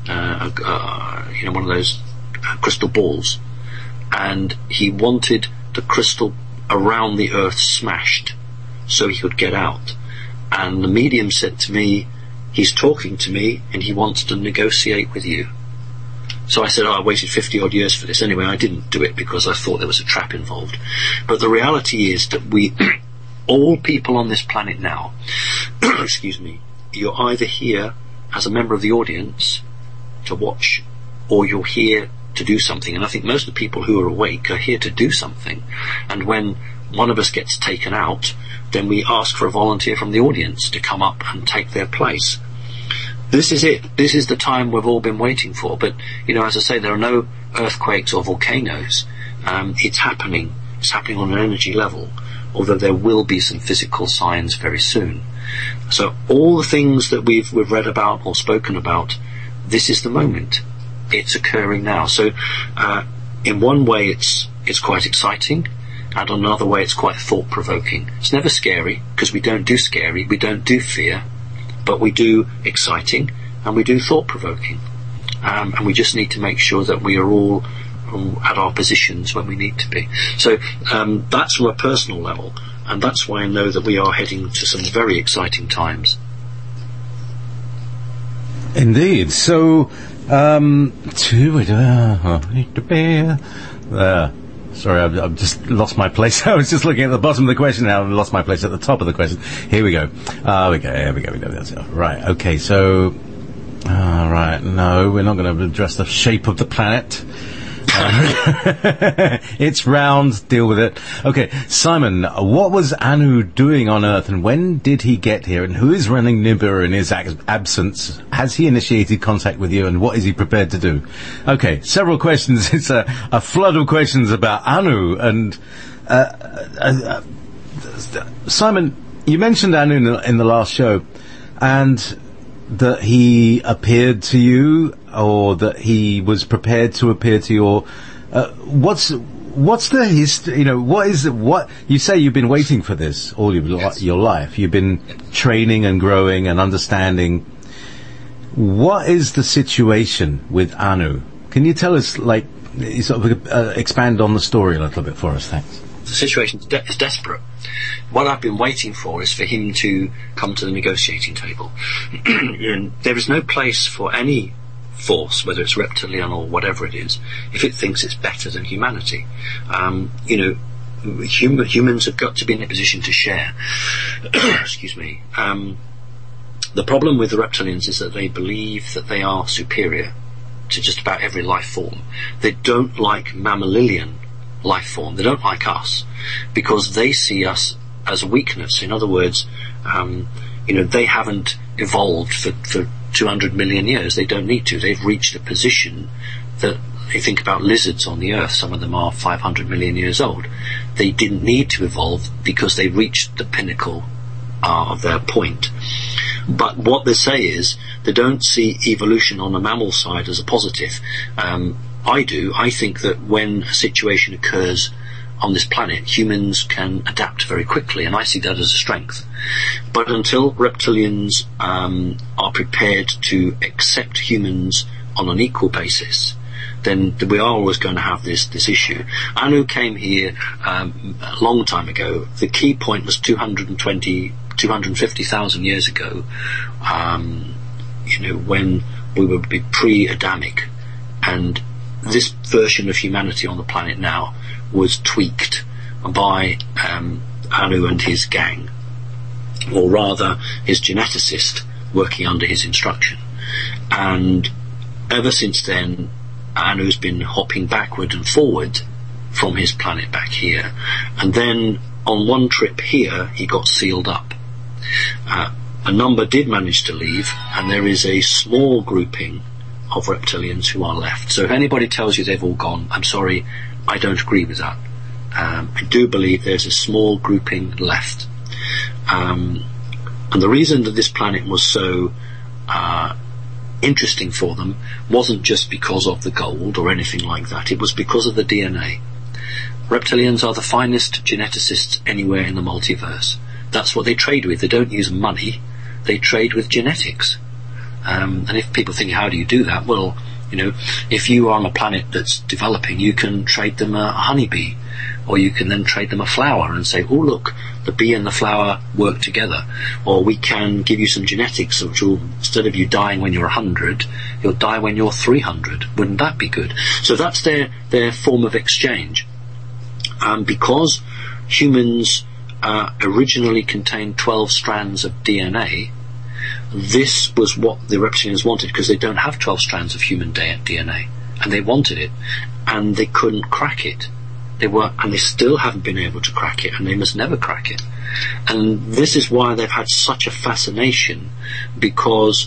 Speaker 3: of those crystal balls, and he wanted the crystal around the Earth smashed so he could get out. And the medium said to me, he's talking to me and he wants to negotiate with you. So I said, I waited 50 odd years for this. Anyway, I didn't do it because I thought there was a trap involved. But the reality is that we all people on this planet now, excuse me, you're either here as a member of the audience to watch, or you're here to do something. And I think most of the people who are awake are here to do something. And when one of us gets taken out, then we ask for a volunteer from the audience to come up and take their place. This is it. This is the time we've all been waiting for. But, as I say, there are no earthquakes or volcanoes. It's happening. It's happening on an energy level, although there will be some physical signs very soon. So all the things that we've read about or spoken about, this is the moment. It's occurring now. So in one way it's quite exciting, and on another way it's quite thought-provoking. It's never scary, because we don't do scary, we don't do fear, but we do exciting and we do thought-provoking. And we just need to make sure that we are all at our positions when we need to be. So that's from a personal level, and that's why I know that we are heading to some very exciting times.
Speaker 2: Indeed. So, sorry, I've just lost my place. I was just looking at the bottom of the question now and lost my place at the top of the question. Here we go. Here we go. That's it. Right. Okay. So, right. No, we're not going to address the shape of the planet. It's round, deal with it. Okay, Simon, what was Anu doing on Earth, and when did he get here, and who is running Nibiru in his absence? Has he initiated contact with you, and what is he prepared to do? Okay, several questions. It's a flood of questions about Anu, and Simon, you mentioned Anu in the last show, and that he appeared to you, or that he was prepared to appear to you, or what's the history? You know, what you say you've been waiting for this all your life. You've been training and growing and understanding. What is the situation with Anu? Can you tell us, like, sort of expand on the story a little bit for us? Thanks.
Speaker 3: The situation is desperate. What I've been waiting for is for him to come to the negotiating table. And there is no place for any force, whether it's reptilian or whatever it is, if it thinks it's better than humanity. Humans have got to be in a position to share. Excuse me. The problem with the reptilians is that they believe that they are superior to just about every life form. They don't like mammalian life form. They don't like us because they see us as a weakness. In other words, they haven't evolved for 200 million years. They don't need to. They've reached a position that, if you think about lizards on the earth, some of them are 500 million years old. They didn't need to evolve because they reached the pinnacle of their point. But what they say is they don't see evolution on the mammal side as a positive. I do. I think that when a situation occurs on this planet, humans can adapt very quickly, and I see that as a strength. But until reptilians are prepared to accept humans on an equal basis, then we are always going to have this issue. Anu came here a long time ago. The key point was 250,000 years ago, when we would be pre-Adamic, and this version of humanity on the planet now was tweaked by Anu and his gang, or rather his geneticist working under his instruction. And ever since then, Anu's been hopping backward and forward from his planet back here, and then on one trip here he got sealed up. A number did manage to leave, and there is a small grouping of reptilians who are left. So if anybody tells you they've all gone, I'm sorry, I don't agree with that. I do believe there's a small grouping left. And the reason that this planet was so interesting for them wasn't just because of the gold or anything like that. It was because of the DNA. Reptilians are the finest geneticists anywhere in the multiverse. That's what they trade with. They don't use money. They trade with genetics. And if people think, how do you do that? Well, if you are on a planet that's developing, you can trade them a honeybee, or you can then trade them a flower and say, oh look, the bee and the flower work together. Or we can give you some genetics which will, instead of you dying when you're 100, you'll die when you're 300. Wouldn't that be good? So that's their form of exchange. Because humans originally contained 12 strands of DNA, this was what the reptilians wanted, because they don't have 12 strands of human DNA, and they wanted it, and they couldn't crack it. And they still haven't been able to crack it, and they must never crack it. And this is why they've had such a fascination, because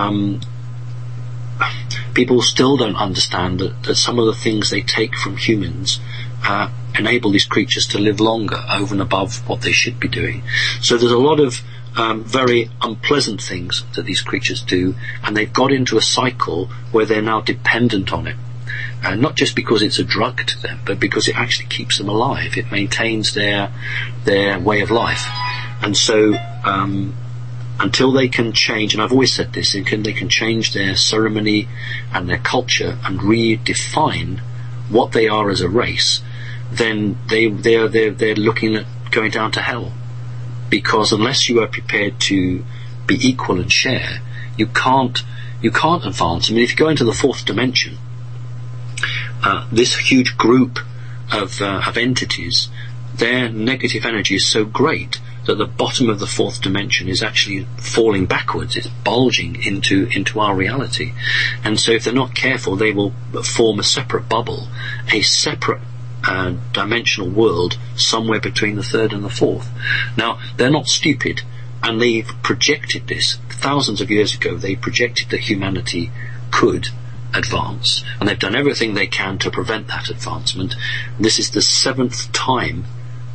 Speaker 3: people still don't understand that some of the things they take from humans enable these creatures to live longer over and above what they should be doing. So there's a lot of very unpleasant things that these creatures do, and they've got into a cycle where they're now dependent on it. Not just because it's a drug to them, but because it actually keeps them alive. It maintains their way of life. And so until they can change, and I've always said this, they can change their ceremony and their culture and redefine what they are as a race, then they're looking at going down to hell. Because unless you are prepared to be equal and share, you can't advance. I mean, if you go into the fourth dimension, this huge group of entities, their negative energy is so great that the bottom of the fourth dimension is actually falling backwards. It's bulging into our reality. And so if they're not careful, they will form a separate bubble, a separate dimensional world somewhere between the third and the fourth. Now, they're not stupid, and they've projected this. Thousands of years ago, they projected that humanity could advance, and they've done everything they can to prevent that advancement. This is the 7th time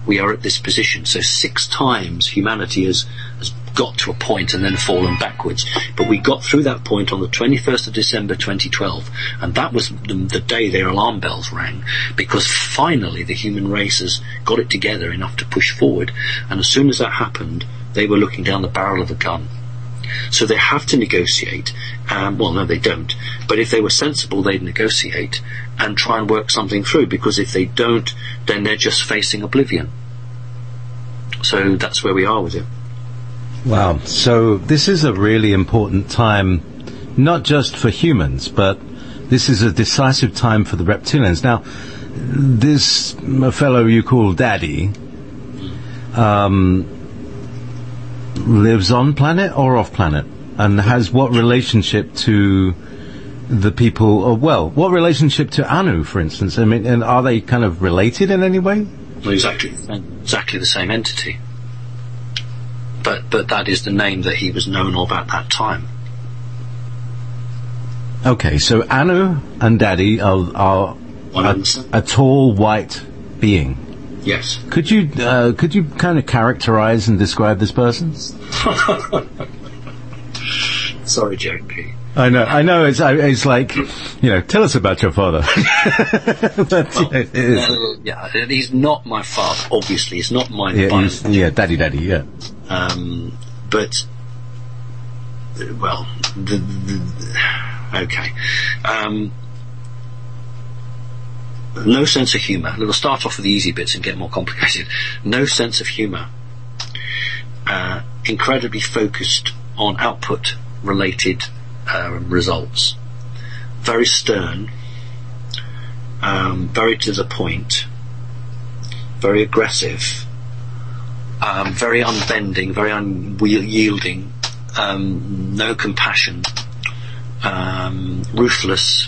Speaker 3: we are at this position. So 6 times humanity has got to a point and then fallen backwards. But we got through that point on the 21st of December 2012, and that was the day their alarm bells rang, because finally the human race has got it together enough to push forward. And as soon as that happened, they were looking down the barrel of a gun. So they have to negotiate. Well, no, they don't. But if they were sensible, they'd negotiate and try and work something through, because if they don't, then they're just facing oblivion. So that's where we are with it.
Speaker 2: Wow. So this is a really important time, not just for humans, but this is a decisive time for the reptilians. Now, this fellow you call Daddy lives on planet or off planet, and has what relationship to the people, or what relationship to Anu, for instance? I mean, and are they kind of related in any way?
Speaker 3: Well, exactly the same entity. But that is the name that he was known of at that time.
Speaker 2: Okay, so Anu and Daddy are a tall white being.
Speaker 3: Yes.
Speaker 2: Could you kind of characterize and describe this person?
Speaker 3: Sorry, JP.
Speaker 2: I know. It's like, tell us about your father. But,
Speaker 3: he's not my father. Obviously, he's not my
Speaker 2: Daddy. Yeah.
Speaker 3: But well, okay. No sense of humour. We'll start off with the easy bits and get more complicated. No sense of humour. Incredibly focused on output-related results. Very stern. Very to the point. Very aggressive. Very unbending. Very unyielding. No compassion. Ruthless.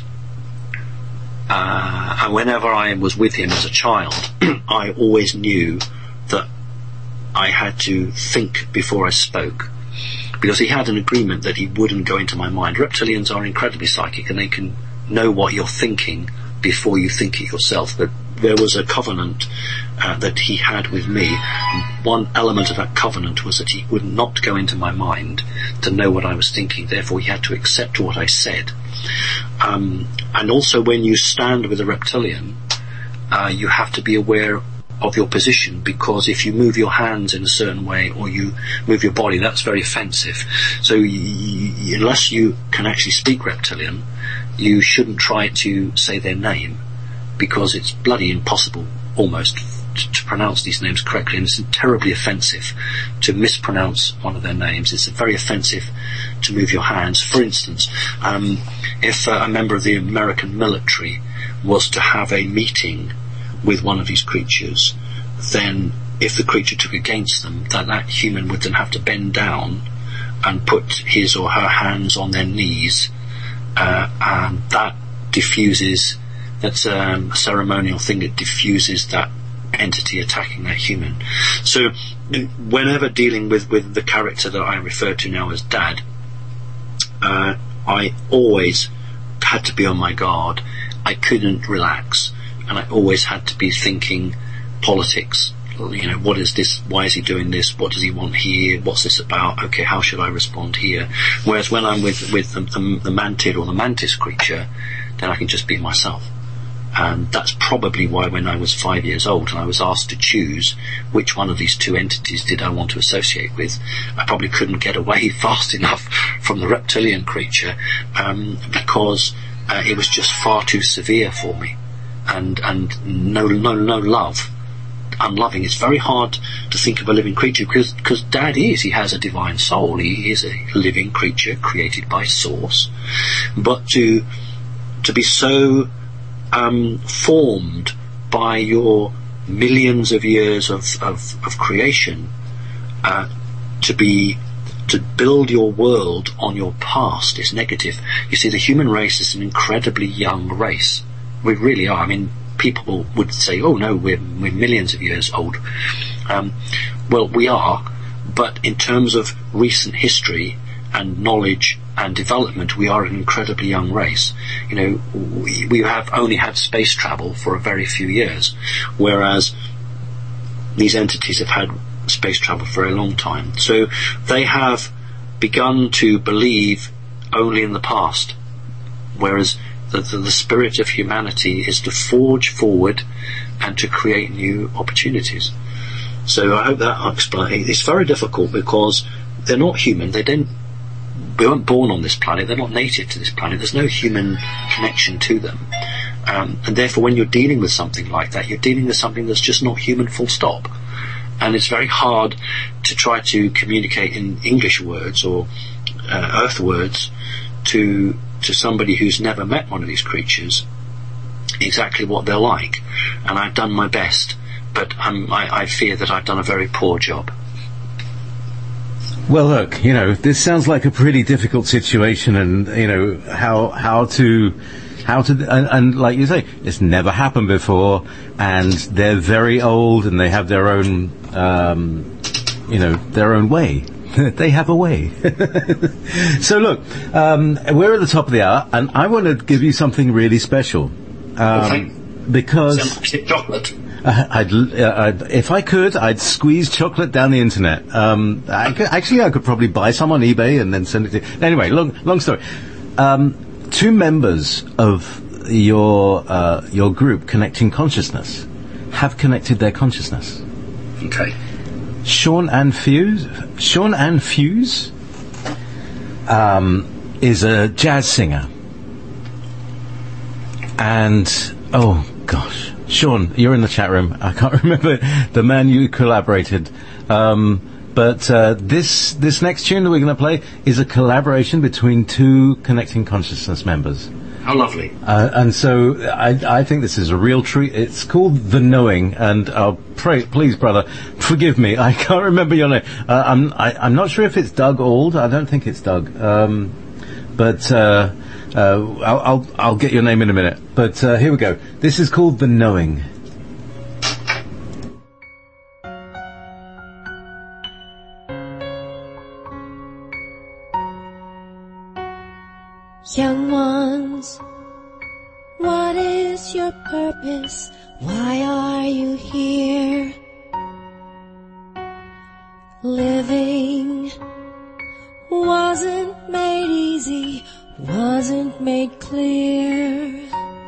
Speaker 3: And whenever I was with him as a child, I always knew that I had to think before I spoke, because he had an agreement that he wouldn't go into my mind. Reptilians are incredibly psychic, and they can know what you're thinking before you think it yourself. But there was a covenant that he had with me. One element of that covenant was that he would not go into my mind to know what I was thinking. Therefore, he had to accept what I said. And also, when you stand with a reptilian, you have to be aware of your position, because if you move your hands in a certain way or you move your body, that's very offensive. So unless you can actually speak reptilian, you shouldn't try to say their name, because it's bloody impossible almost to pronounce these names correctly, and it's terribly offensive to mispronounce one of their names. It's very offensive to move your hands. For instance, if a member of the American military was to have a meeting with one of these creatures, then if the creature took against them, that human would then have to bend down and put his or her hands on their knees, and that diffuses, that's a ceremonial thing that diffuses that entity attacking that human. So whenever dealing with the character that I refer to now as Dad, I always had to be on my guard. I couldn't relax, and I always had to be thinking politics. What is this? Why is he doing this? What does he want here? What's this about? Okay, how should I respond here? Whereas when I'm with the mantid or the mantis creature, then I can just be myself. And that's probably why when I was 5 years old and I was asked to choose which one of these two entities did I want to associate with, I probably couldn't get away fast enough from the reptilian creature, because it was just far too severe for me, and no love, unloving. It's very hard to think of a living creature, because Dad he has a divine soul. He is a living creature created by Source, but to be so formed by your millions of years of creation, to build your world on your past is negative. You see, the human race is an incredibly young race. We really are. I mean, people would say, oh no, we're millions of years old. Well, we are, but in terms of recent history and knowledge and development, we are an incredibly young race. We have only had space travel for a very few years, whereas these entities have had space travel for a long time. So they have begun to believe only in the past, whereas the spirit of humanity is to forge forward and to create new opportunities. So I hope that explains. It's very difficult because they're not human. We weren't born on this planet. They're not native to this planet. There's no human connection to them. And therefore, when you're dealing with something like that, you're dealing with something that's just not human, full stop. And it's very hard to try to communicate in English words or Earth words to somebody who's never met one of these creatures exactly what they're like. And I've done my best, but I fear that I've done a very poor job.
Speaker 2: Well, look, this sounds like a pretty difficult situation, and how to and like you say, it's never happened before, and they're very old, and they have their own their own way. They have a way. So look, we're at the top of the hour, and I want to give you something really special. Because
Speaker 3: chocolate.
Speaker 2: If I could, I'd squeeze chocolate down the internet. I could probably buy some on eBay and then send it to you. Anyway, long story. 2 members of your group, Connecting Consciousness, have connected their consciousness.
Speaker 3: Okay.
Speaker 2: Sean and Fuse is a jazz singer. And, oh gosh, Sean, you're in the chat room. I can't remember the man you collaborated. But this next tune that we're going to play is a collaboration between 2 Connecting Consciousness members.
Speaker 3: How lovely.
Speaker 2: And so I think this is a real treat. It's called The Knowing, and please, brother, forgive me. I can't remember your name. I'm not sure if it's Doug Auld. I don't think it's Doug. But I'll get your name in a minute. But here we go. This is called The Knowing.
Speaker 4: Young ones, what is your purpose? Why are you here? Living wasn't made easy, wasn't made clear.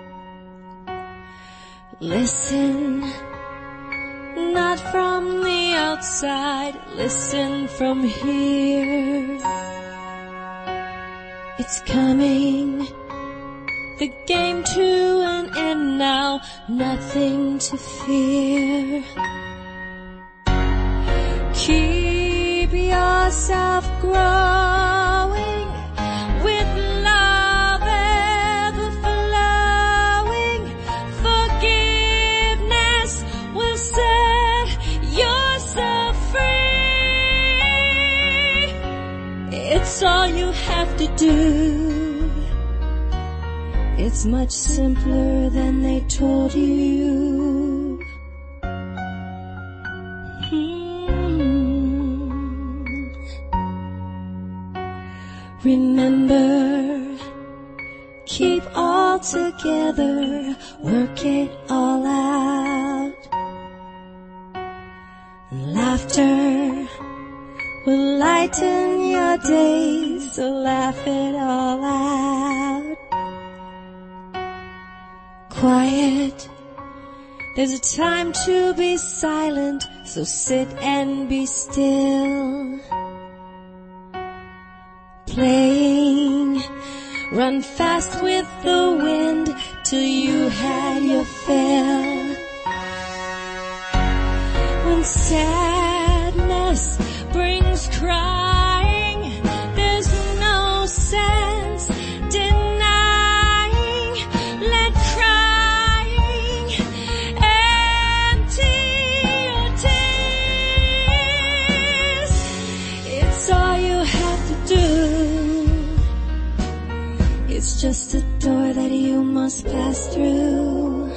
Speaker 4: Listen, not from the outside, listen from here. It's coming, the game to an end now, nothing to fear. Keep yourself growing with love ever flowing. Forgiveness will set your soul free. It's all you have to do. It's much simpler than they told you. Remember, keep all together, work it all out. Laughter will lighten your days, so laugh it all out. Quiet, there's a time to be silent, so sit and be still. Playing, run fast with the wind till you had your fill. When sadness brings crying, there's no sense denying. Let crying empty your tears. It's all you have to do. It's just a door that you must pass through.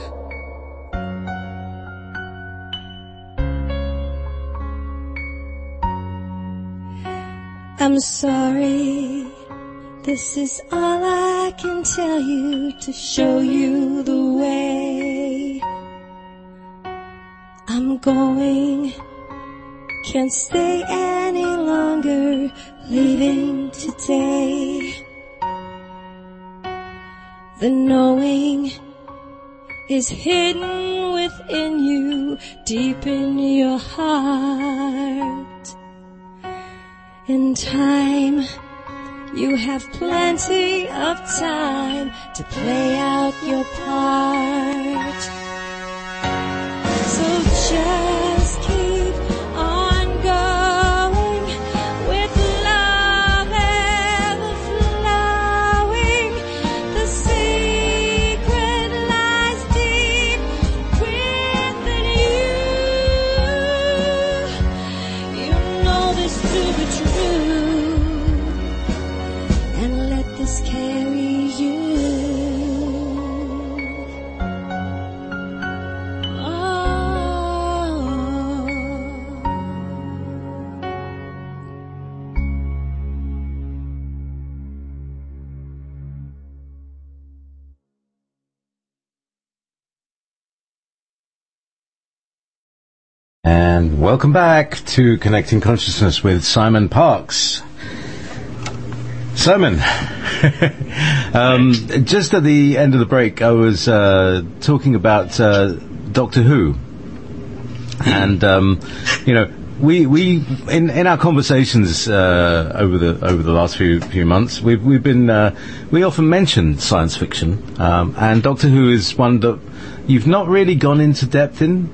Speaker 4: I'm sorry, this is all I can tell you to show you the way. I'm I'm going, can't stay any longer, leaving today. The knowing is hidden within you, deep in your heart. In time, you have plenty of time to play out your part. So just keep on going with love ever flowing. The secret lies deep within you. You know this to be true, and let this carry you.
Speaker 2: And welcome back to Connecting Consciousness with Simon Parkes. Simon, just at the end of the break, I was talking about Doctor Who, and you know, we in our conversations over the last few months, we've been we often mention science fiction, and Doctor Who is one that you've not really gone into depth in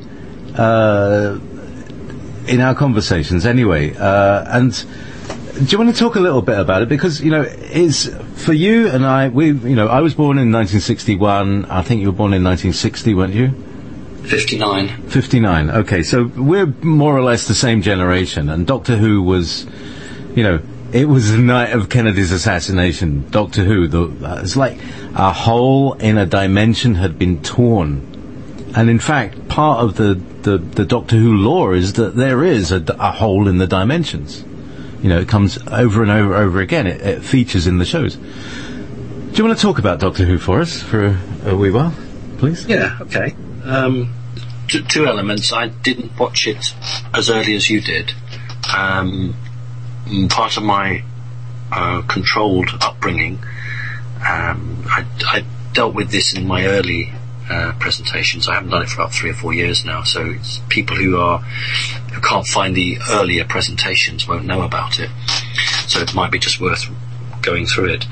Speaker 2: our conversations anyway, and do you want to talk a little bit about it? Because, you know, it's for you and I, I was born in 1961, I think you were born in 1960, weren't you?
Speaker 3: 59.
Speaker 2: 59, okay, so we're more or less the same generation, and Doctor Who was, you know, it was the night of Kennedy's assassination. Doctor Who, it's like a hole in a dimension had been torn. And in fact, part of the Doctor Who lore is that there is a hole in the dimensions. You know, it comes over and over again. It features in the shows. Do you want to talk about Doctor Who for us for a wee while, please?
Speaker 3: Yeah, okay. Two elements. I didn't watch it as early as you did. Part of my controlled upbringing, I dealt with this in my early presentations. I haven't done it for about 3 or 4 years now, so it's people who can't find the earlier presentations won't know about it, so it might be just worth going through it.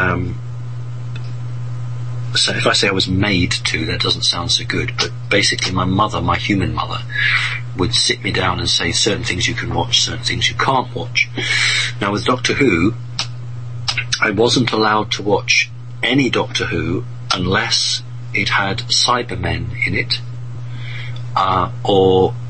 Speaker 3: So if I say I was made to, that doesn't sound so good, but basically my mother, my human mother, would sit me down and say certain things you can watch, certain things you can't watch. Now with Doctor Who, I wasn't allowed to watch any Doctor Who unless it had Cybermen in it, or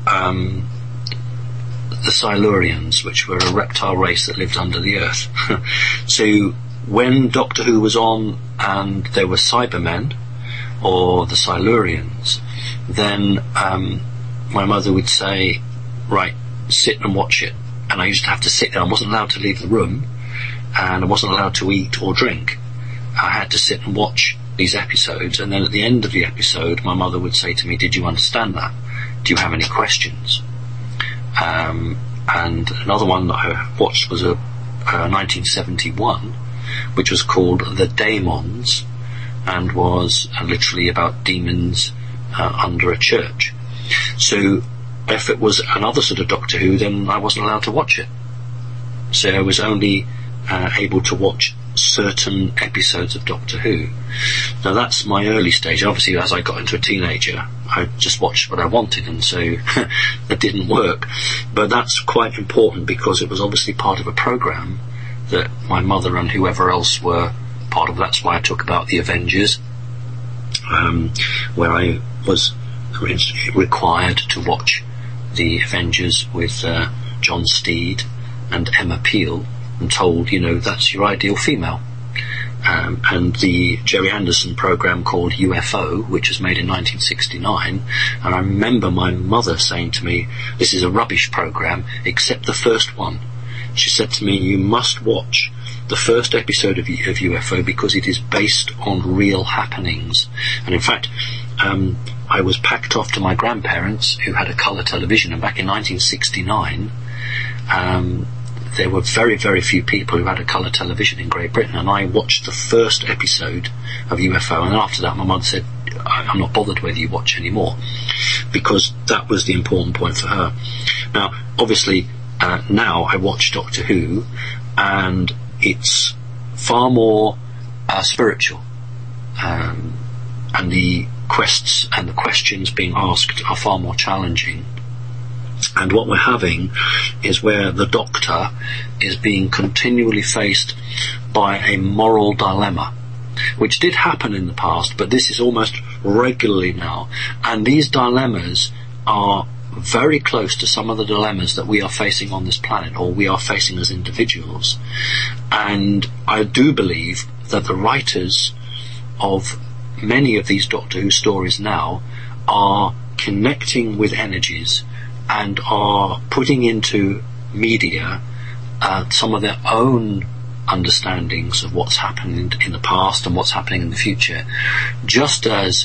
Speaker 3: the Silurians, which were a reptile race that lived under the earth. So when Doctor Who was on and there were Cybermen or the Silurians, then my mother would say, right, sit and watch it. And I used to have to sit there. I wasn't allowed to leave the room, and I wasn't allowed to eat or drink. I had to sit and watch these episodes, and then at the end of the episode my mother would say to me, did you understand that? Do you have any questions? And another one that I watched was a 1971, which was called The Daemons, and was literally about demons under a church. So if it was another sort of Doctor Who, then I wasn't allowed to watch it. So I was only able to watch certain episodes of Doctor Who. Now that's my early stage. Obviously as I got into a teenager, I just watched what I wanted, and so that didn't work. But that's quite important because it was obviously part of a program that my mother and whoever else were part of. That's why I talk about the Avengers, where I was required to watch the Avengers with John Steed and Emma Peel, and told, you know, that's your ideal female. And the Jerry Anderson program called UFO, which was made in 1969, and I remember my mother saying to me, this is a rubbish program except the first one. she said to me, "You must watch the first episode of UFO because it is based on real happenings." And in fact, I was packed off to my grandparents who had a colour television, and back in 1969 there were very, very few people who had a colour television in Great Britain, and I watched the first episode of UFO, and after that my mother said, "I'm not bothered whether you watch anymore," because that was the important point for her. Now, obviously, now I watch Doctor Who, and it's far more spiritual, and the quests and the questions being asked are far more challenging. And what we're having is where the Doctor is being continually faced by a moral dilemma, which did happen in the past, but this is almost regularly now. And these dilemmas are very close to some of the dilemmas that we are facing on this planet, or we are facing as individuals. And I do believe that the writers of many of these Doctor Who stories now are connecting with energies and are putting into media some of their own understandings of what's happened in the past and what's happening in the future. Just as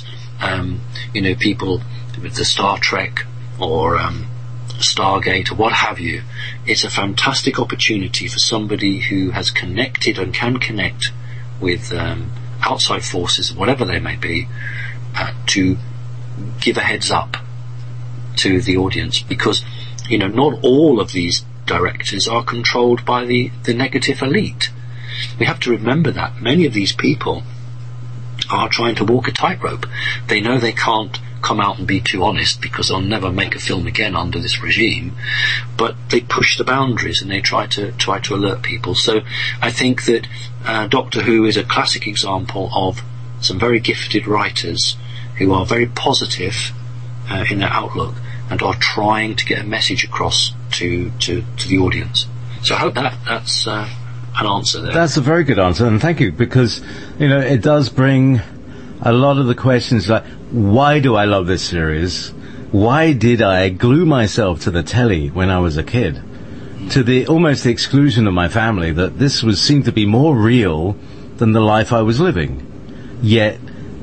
Speaker 3: people with the Star Trek or Stargate or what have you, it's a fantastic opportunity for somebody who has connected and can connect with outside forces, whatever they may be, to give a heads up to the audience, because not all of these directors are controlled by the negative elite. We have to remember that many of these people are trying to walk a tightrope. They know they can't come out and be too honest because they'll never make a film again under this regime, but they push the boundaries and they try to alert people. So I think that Doctor Who is a classic example of some very gifted writers who are very positive in their outlook and are trying to get a message across to the audience. So I hope that's an answer there.
Speaker 2: That's a very good answer, and thank you, because it does bring a lot of the questions like, why do I love this series? Why did I glue myself to the telly when I was a kid? To the almost the exclusion of my family, that this seemed to be more real than the life I was living. Yet,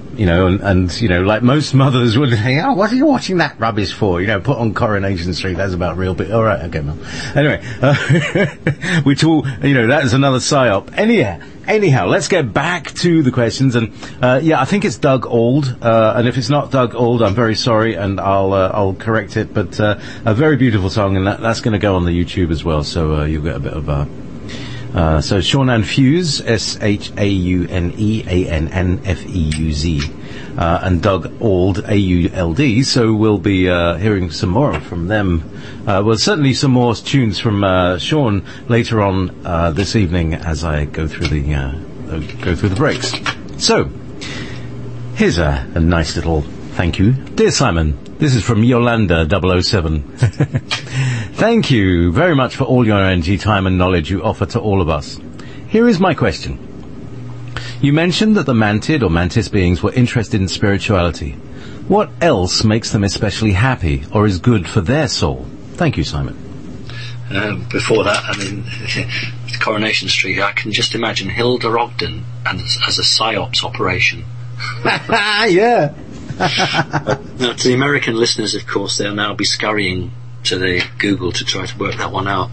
Speaker 2: like most mothers would say, "Oh, what are you watching that rubbish for? Put on Coronation Street, that's about real." But all right, okay, Mum. Anyway, which all, that is another psyop. Anyhow, let's get back to the questions. And I think it's Doug Auld. And if it's not Doug Auld, I'm very sorry, and I'll correct it. But a very beautiful song, and that's going to go on the YouTube as well. So you'll get a bit of so Shaunan Fuse, SHAUNEANNFEUZ, and Doug Auld, AULD. So we'll be hearing some more from them. Certainly some more tunes from Sean later on this evening as I go through the breaks. So here's a nice little thank you. Dear Simon, this is from Yolanda 007. Thank you very much for all your energy, time and knowledge you offer to all of us. Here is my question. You mentioned that the mantid or mantis beings were interested in spirituality. What else makes them especially happy or is good for their soul? Thank you, Simon.
Speaker 3: Before that, with Coronation Street, I can just imagine Hilda Ogden as a PSYOPs operation.
Speaker 2: Yeah.
Speaker 3: Now, to the American listeners, of course, they'll now be scurrying to the Google to try to work that one out.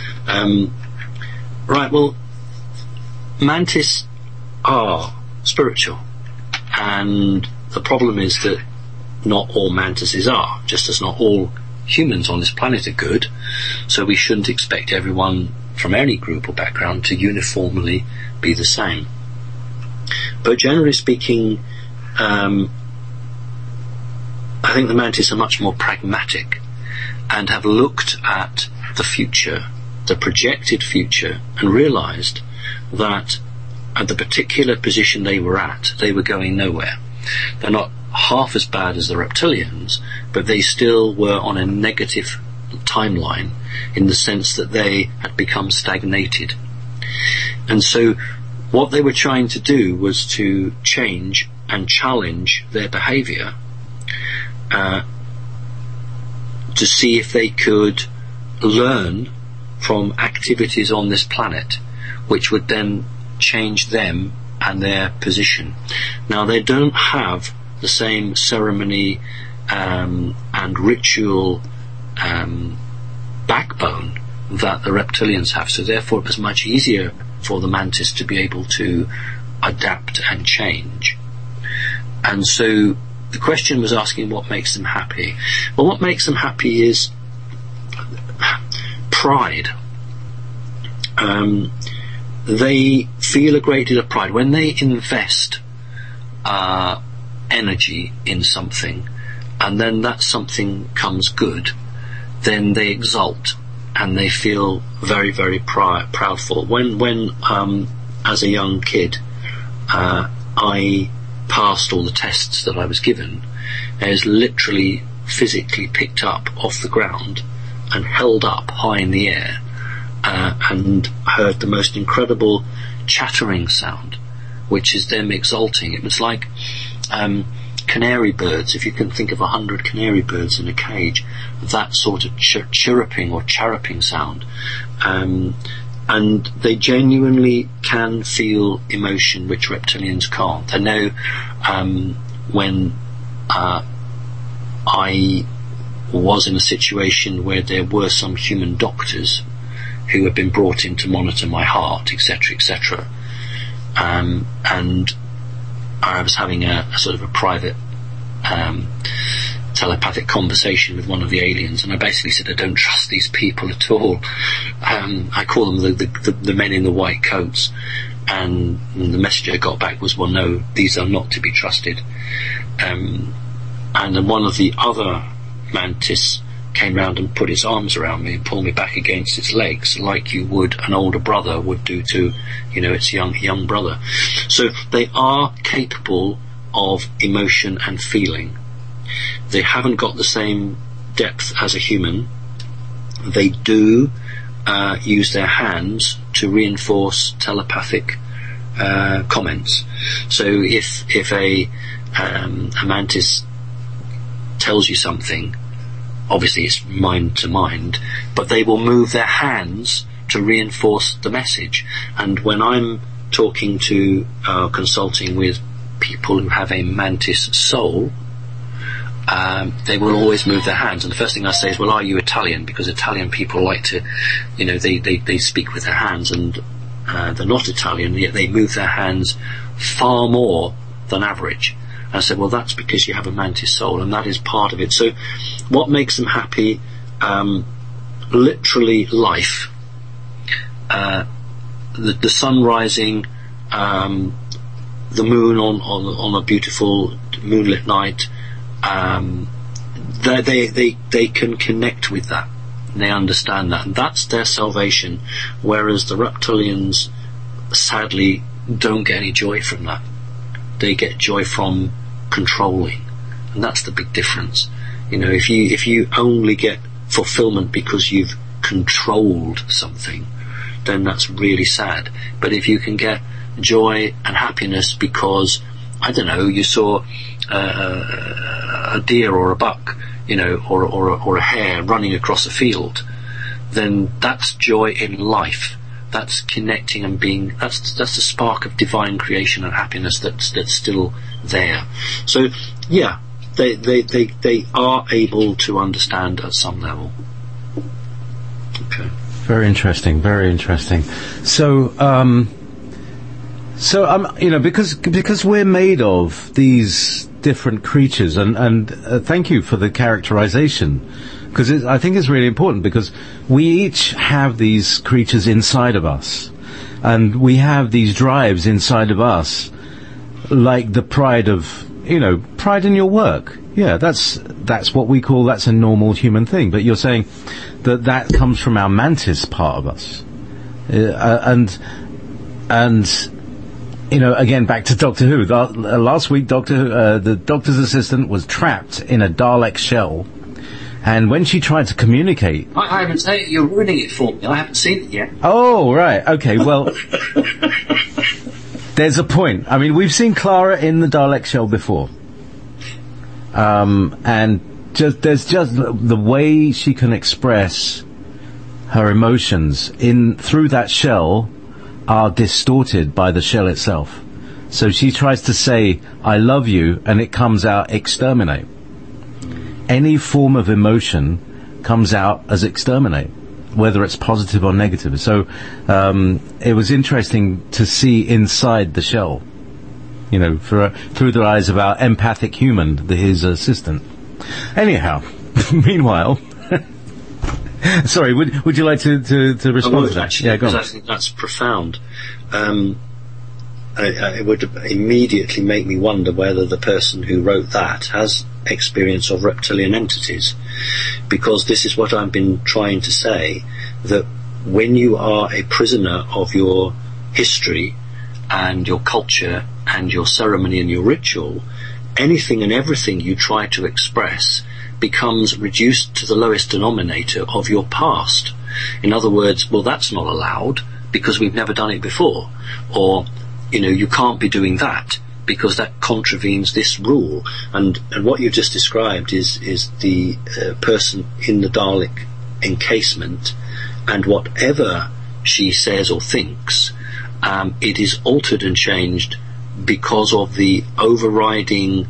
Speaker 3: Right, well, mantis are spiritual, and the problem is that not all mantises are, just as not all humans on this planet are good, so we shouldn't expect everyone from any group or background to uniformly be the same. But generally speaking, I think the mantis are much more pragmatic and have looked at the future, the projected future, and realised that at the particular position they were at, they were going nowhere. They're not half as bad as the reptilians, but they still were on a negative timeline in the sense that they had become stagnated. And so what they were trying to do was to change and challenge their behaviour to see if they could learn from activities on this planet, which would then change them and their position. Now, they don't have the same ceremony and ritual backbone that the reptilians have, so therefore it was much easier for the mantis to be able to adapt and change. And so the question was asking what makes them happy. Well, what makes them happy is pride. They feel a great deal of pride when they invest energy in something, and then that something comes good. Then they exult and they feel very, very proudful. When as a young kid, I passed all the tests that I was given, I was literally physically picked up off the ground and held up high in the air, and heard the most incredible chattering sound, which is them exulting. It was like canary birds. If you can think of 100 canary birds in a cage, that sort of chirruping or chirruping sound. And they genuinely can feel emotion which reptilians can't. I know when I was in a situation where there were some human doctors who had been brought in to monitor my heart, etc., etc. And I was having a sort of a private telepathic conversation with one of the aliens, and I basically said I don't trust these people at all. I call them the men in the white coats, and the message I got back was, well, no, these are not to be trusted. And then one of the other mantis came round and put its arms around me and pulled me back against its legs, like you would an older brother would do to, its young brother. So they are capable of emotion and feeling. They haven't got the same depth as a human. They do use their hands to reinforce telepathic comments. So if a mantis tells you something, obviously it's mind to mind, but they will move their hands to reinforce the message. And when I'm talking to consulting with people who have a mantis soul, they will always move their hands, and the first thing I say is, well, are you Italian? Because Italian people like to, they speak with their hands, and they're not Italian, yet they move their hands far more than average. And I said, well, that's because you have a mantis soul, and that is part of it. So what makes them happy? Literally life. The sun rising, the moon on a beautiful moonlit night. They can connect with that. They understand that, and that's their salvation. Whereas the reptilians, sadly, don't get any joy from that. They get joy from controlling, and that's the big difference. If you only get fulfillment because you've controlled something, then that's really sad. But if you can get joy and happiness because, I don't know, you saw a deer or a buck, or a hare running across a field, then that's joy in life. That's connecting and being. That's the spark of divine creation and happiness that's still there. So, yeah, they are able to understand at some level. Okay.
Speaker 2: Very interesting. Very interesting. So, because we're made of these different creatures, and thank you for the characterization, because I think it's really important, because we each have these creatures inside of us, and we have these drives inside of us, like the pride in your work. Yeah, that's what we call, that's a normal human thing. But you're saying that comes from our mantis part of us, and again, back to Doctor Who. Last week, the Doctor's assistant was trapped in a Dalek shell, and when she tried to communicate...
Speaker 3: I haven't seen it. You're ruining it for me. I haven't seen it yet.
Speaker 2: Oh, right. Okay, well... there's a point. I mean, we've seen Clara in the Dalek shell before. And there's just the way she can express her emotions through that shell are distorted by the shell itself. So she tries to say, I love you, and it comes out exterminate. Any form of emotion comes out as exterminate, whether it's positive or negative. So it was interesting to see inside the shell, you know, through the eyes of our empathic human, his assistant. Anyhow, meanwhile, sorry, would you like to respond to that?
Speaker 3: Actually,
Speaker 2: yeah, go on.
Speaker 3: I think that's profound. It would immediately make me wonder whether the person who wrote that has experience of reptilian entities, because this is what I've been trying to say, that when you are a prisoner of your history and your culture and your ceremony and your ritual, anything and everything you try to express becomes reduced to the lowest denominator of your past. In other words, well, that's not allowed because we've never done it before, or, you know, you can't be doing that because that contravenes this rule. And what you just described is the person in the Dalek encasement, and whatever she says or thinks, it is altered and changed because of the overriding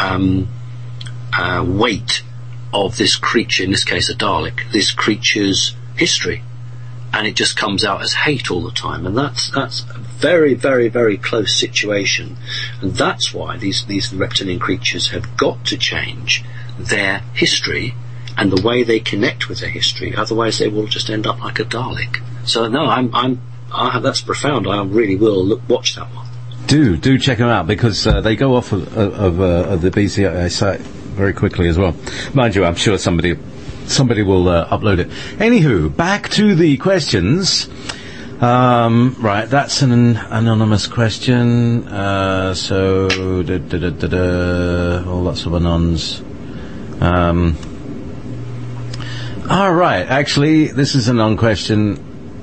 Speaker 3: weight of this creature, in this case a Dalek, this creature's history. And it just comes out as hate all the time, and that's a very, very, very close situation, and that's why these reptilian creatures have got to change their history and the way they connect with their history. Otherwise, they will just end up like a Dalek. So no, that's profound. I really will watch that one.
Speaker 2: Do check them out, because they go off of the BCI site very quickly as well. Mind you, I'm sure somebody will upload it. Anywho, back to the questions. Right, that's an anonymous question. So, lots of anons. All right, actually, this is a non-question.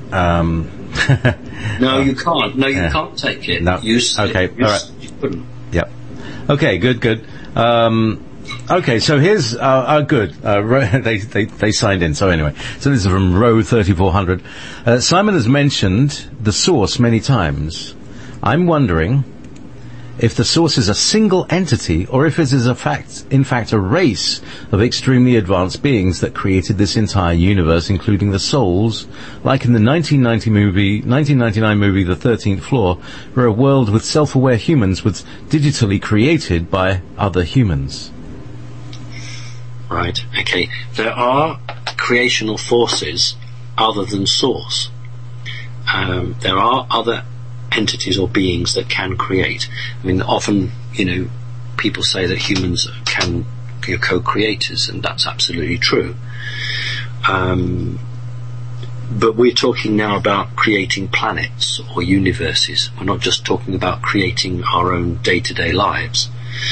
Speaker 3: No, you can't. No, you can't take it.
Speaker 2: No. Okay, all right.
Speaker 3: You couldn't.
Speaker 2: Yep. Okay, good. Okay, so here's good. They signed in. So anyway, so this is from row 3400. Simon has mentioned the source many times. I'm wondering if the source is a single entity, or if it is in fact a race of extremely advanced beings that created this entire universe, including the souls, like in the 1999 movie The 13th Floor, where a world with self-aware humans was digitally created by other humans.
Speaker 3: Right, okay. There are creational forces other than Source. There are other entities or beings that can create. I mean, often, people say that humans can be co-creators, and that's absolutely true. But we're talking now about creating planets or universes. We're not just talking about creating our own day-to-day lives.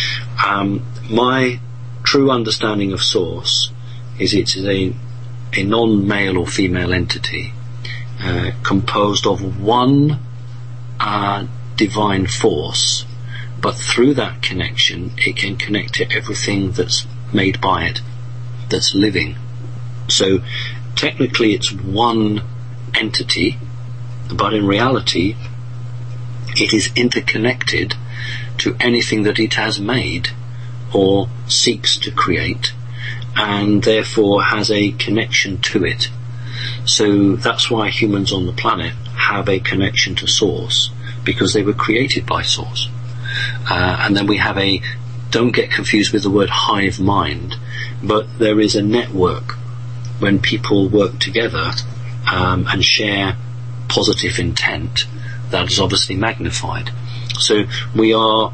Speaker 3: My true understanding of Source is it is a non-male or female entity composed of one divine force, but through that connection it can connect to everything that's made by it, that's living. So technically it's one entity, but in reality it is interconnected to anything that it has made or seeks to create, and therefore has a connection to it. So that's why humans on the planet have a connection to Source, because they were created by Source. And then we have don't get confused with the word hive mind, but there is a network when people work together and share positive intent that is obviously magnified. So we are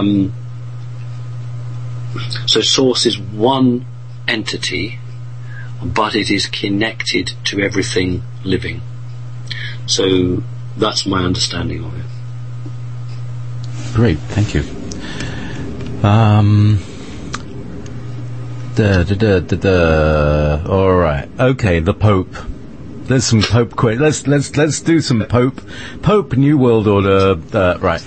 Speaker 3: so Source is one entity, but it is connected to everything living. So that's my understanding of it.
Speaker 2: Great, thank you. All right. Okay, the Pope. There's some Pope let's do some Pope New World Order. Right.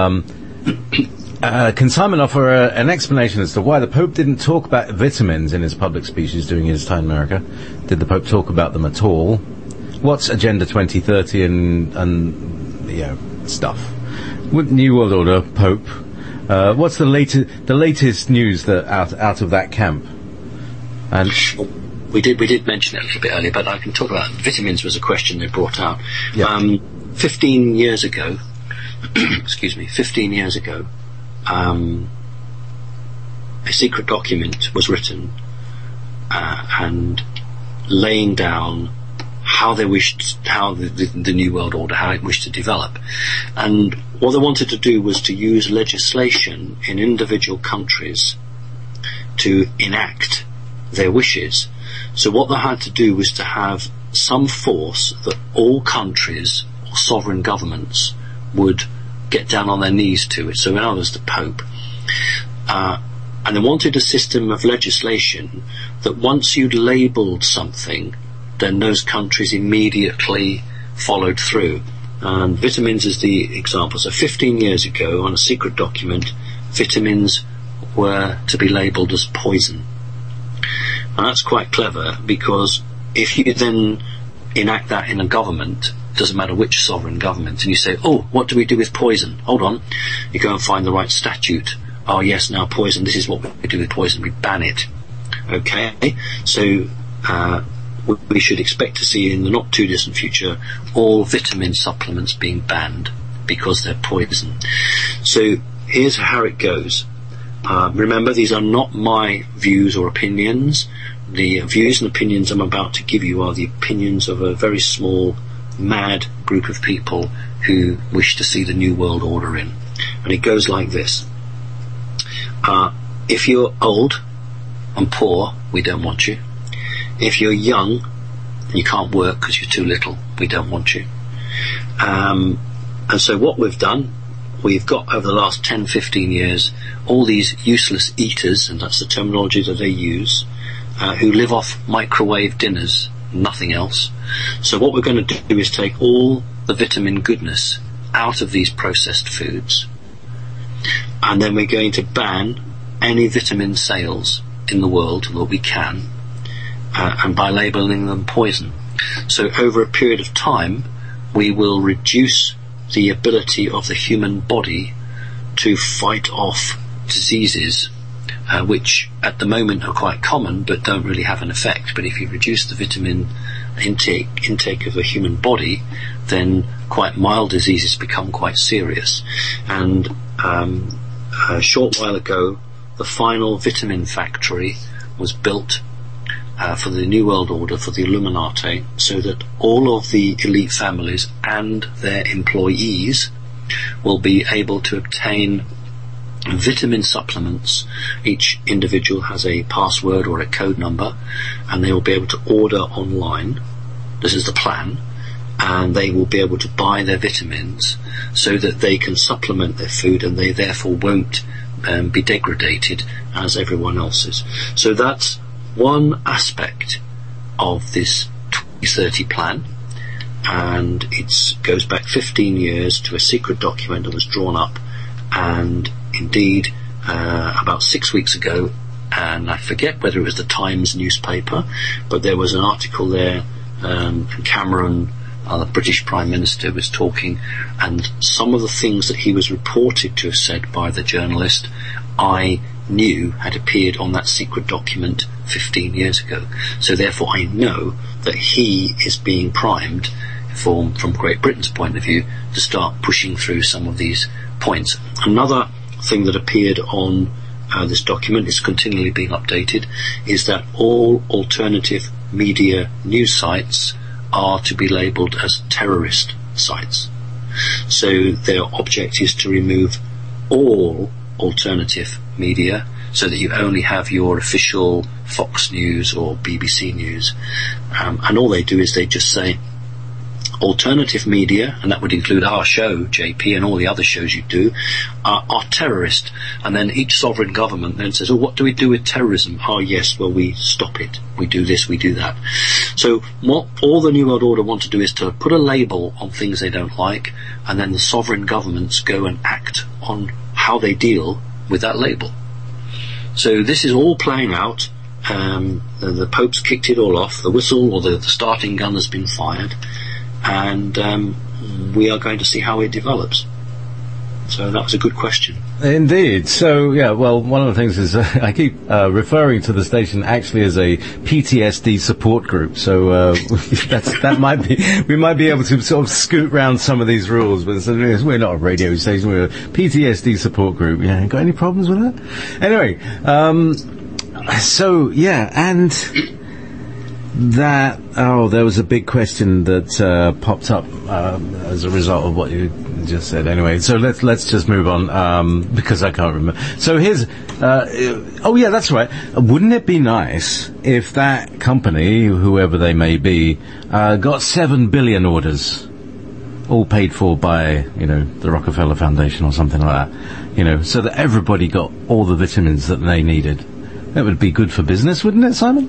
Speaker 2: Can Simon offer an explanation as to why the Pope didn't talk about vitamins in his public speeches during his time in America? Did the Pope talk about them at all? what's Agenda 2030 and stuff? With New World Order, Pope. What's the latest news that out of that camp? And
Speaker 3: we did mention it a little bit earlier, but I can talk about vitamins. Was a question they brought out.
Speaker 2: Yeah.
Speaker 3: 15 years ago, excuse me, 15 years ago, a secret document was written and laying down how they wished, how the New World Order, how it wished to develop. And what they wanted to do was to use legislation in individual countries to enact their wishes. So what they had to do was to have some force that all countries or sovereign governments would get down on their knees to it. So in other words, the Pope. And they wanted a system of legislation that once you'd labelled something, then those countries immediately followed through. And vitamins is the example. So 15 years ago, on a secret document, vitamins were to be labelled as poison. And that's quite clever, because if you then enact that in a government, doesn't matter which sovereign government, and you say, oh, what do we do with poison? Hold on. You go and find the right statute. Oh yes, now poison, this is what we do with poison, we ban it. Okay? So, we should expect to see in the not too distant future all vitamin supplements being banned because they're poison. So here's how it goes. Remember, these are not my views or opinions. The views and opinions I'm about to give you are the opinions of a very small, mad group of people who wish to see the New World Order in. And it goes like this. If you're old and poor, we don't want you. If you're young and you can't work because you're too little, we don't want you. And so what we've done, we've got over the last 10, 15 years, all these useless eaters, and that's the terminology that they use, who live off microwave dinners, nothing else. So what we're going to do is take all the vitamin goodness out of these processed foods, and then we're going to ban any vitamin sales in the world that we can, and by labelling them poison. So over a period of time, we will reduce the ability of the human body to fight off diseases, which at the moment are quite common but don't really have an effect. But if you reduce the vitamin intake of the human body, then quite mild diseases become quite serious. And a short while ago, the final vitamin factory was built for the New World Order, for the Illuminati, so that all of the elite families and their employees will be able to obtain vitamin supplements. Each individual has a password or a code number, and they will be able to order online. This is the plan. And they will be able to buy their vitamins so that they can supplement their food, and they therefore won't be degraded as everyone else is. So that's one aspect of this 2030 plan, and it goes back 15 years to a secret document that was drawn up, and indeed about 6 weeks ago, and I forget whether it was the Times newspaper, but there was an article there, and Cameron, the British Prime Minister, was talking, and some of the things that he was reported to have said by the journalist, I knew had appeared on that secret document 15 years ago. So therefore I know that he is being primed from Great Britain's point of view to start pushing through some of these points. Another thing that appeared on this document, is continually being updated, is that all alternative media news sites are to be labelled as terrorist sites. So their object is to remove all alternative media so that you only have your official Fox News or BBC News. And all they do is they just say alternative media, and that would include our show, JP, and all the other shows you do, are terrorist. And then each sovereign government then says, oh, what do we do with terrorism? Oh, yes, well, we stop it. We do this, we do that. So what all the New World Order want to do is to put a label on things they don't like, and then the sovereign governments go and act on how they deal with that label. So this is all playing out. The Pope's kicked it all off. The whistle or the starting gun has been fired, and we are going to see how it develops. So that was a good question.
Speaker 2: Indeed. So, yeah, well, one of the things is I keep referring to the station actually as a PTSD support group. So that might be, we might be able to sort of scoot round some of these rules. But we're not a radio station, we're a PTSD support group. Yeah, got any problems with that? Anyway, so, yeah, and that, there was a big question that popped up as a result of what you just said. Anyway, so let's just move on, because I can't remember. So here's, yeah, that's right. Wouldn't it be nice if that company, whoever they may be, got 7 billion orders, all paid for by, the Rockefeller Foundation or something like that, so that everybody got all the vitamins that they needed. That would be good for business, wouldn't it, Simon?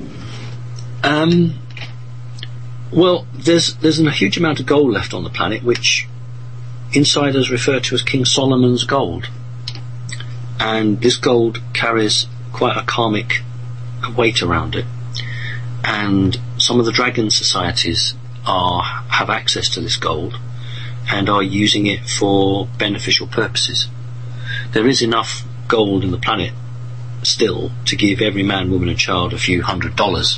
Speaker 3: Well, there's a huge amount of gold left on the planet, which insiders refer to as King Solomon's gold. And this gold carries quite a karmic weight around it. And some of the dragon societies have access to this gold and are using it for beneficial purposes. There is enough gold in the planet still to give every man, woman and child a few $100.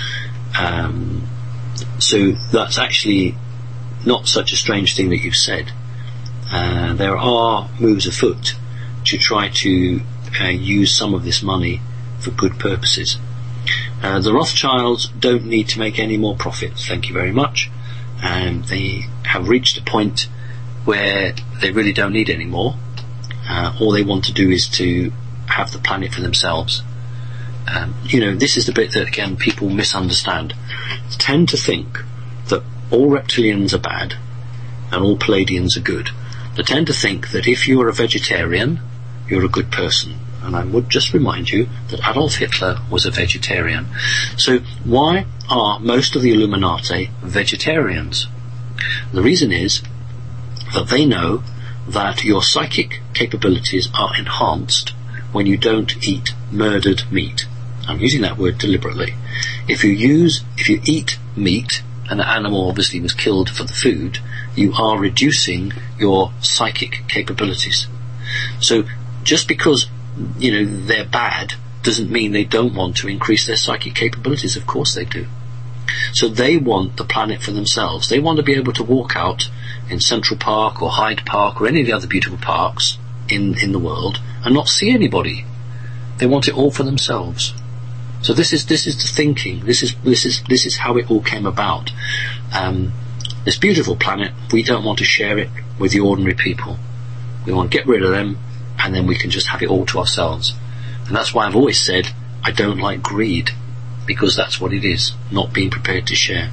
Speaker 3: So that's actually not such a strange thing that you've said. There are moves afoot to try to use some of this money for good purposes. The Rothschilds don't need to make any more profits, thank you very much. They have reached a point where they really don't need any more. All they want to do is to have the planet for themselves. This is the bit that, again, people misunderstand. They tend to think that all reptilians are bad and all Palladians are good. They tend to think that if you're a vegetarian, you're a good person. And I would just remind you that Adolf Hitler was a vegetarian. So why are most of the Illuminati vegetarians? The reason is that they know that your psychic capabilities are enhanced when you don't eat murdered meat. I'm using that word deliberately. If you eat meat, and the animal obviously was killed for the food, you are reducing your psychic capabilities. So just because, they're bad doesn't mean they don't want to increase their psychic capabilities. Of course they do. So they want the planet for themselves. They want to be able to walk out in Central Park or Hyde Park or any of the other beautiful parks in the world and not see anybody. They want it all for themselves. So this is the thinking. This is how it all came about. This beautiful planet, we don't want to share it with the ordinary people. We want to get rid of them, and then we can just have it all to ourselves. And that's why I've always said I don't like greed, because that's what it is, not being prepared to share.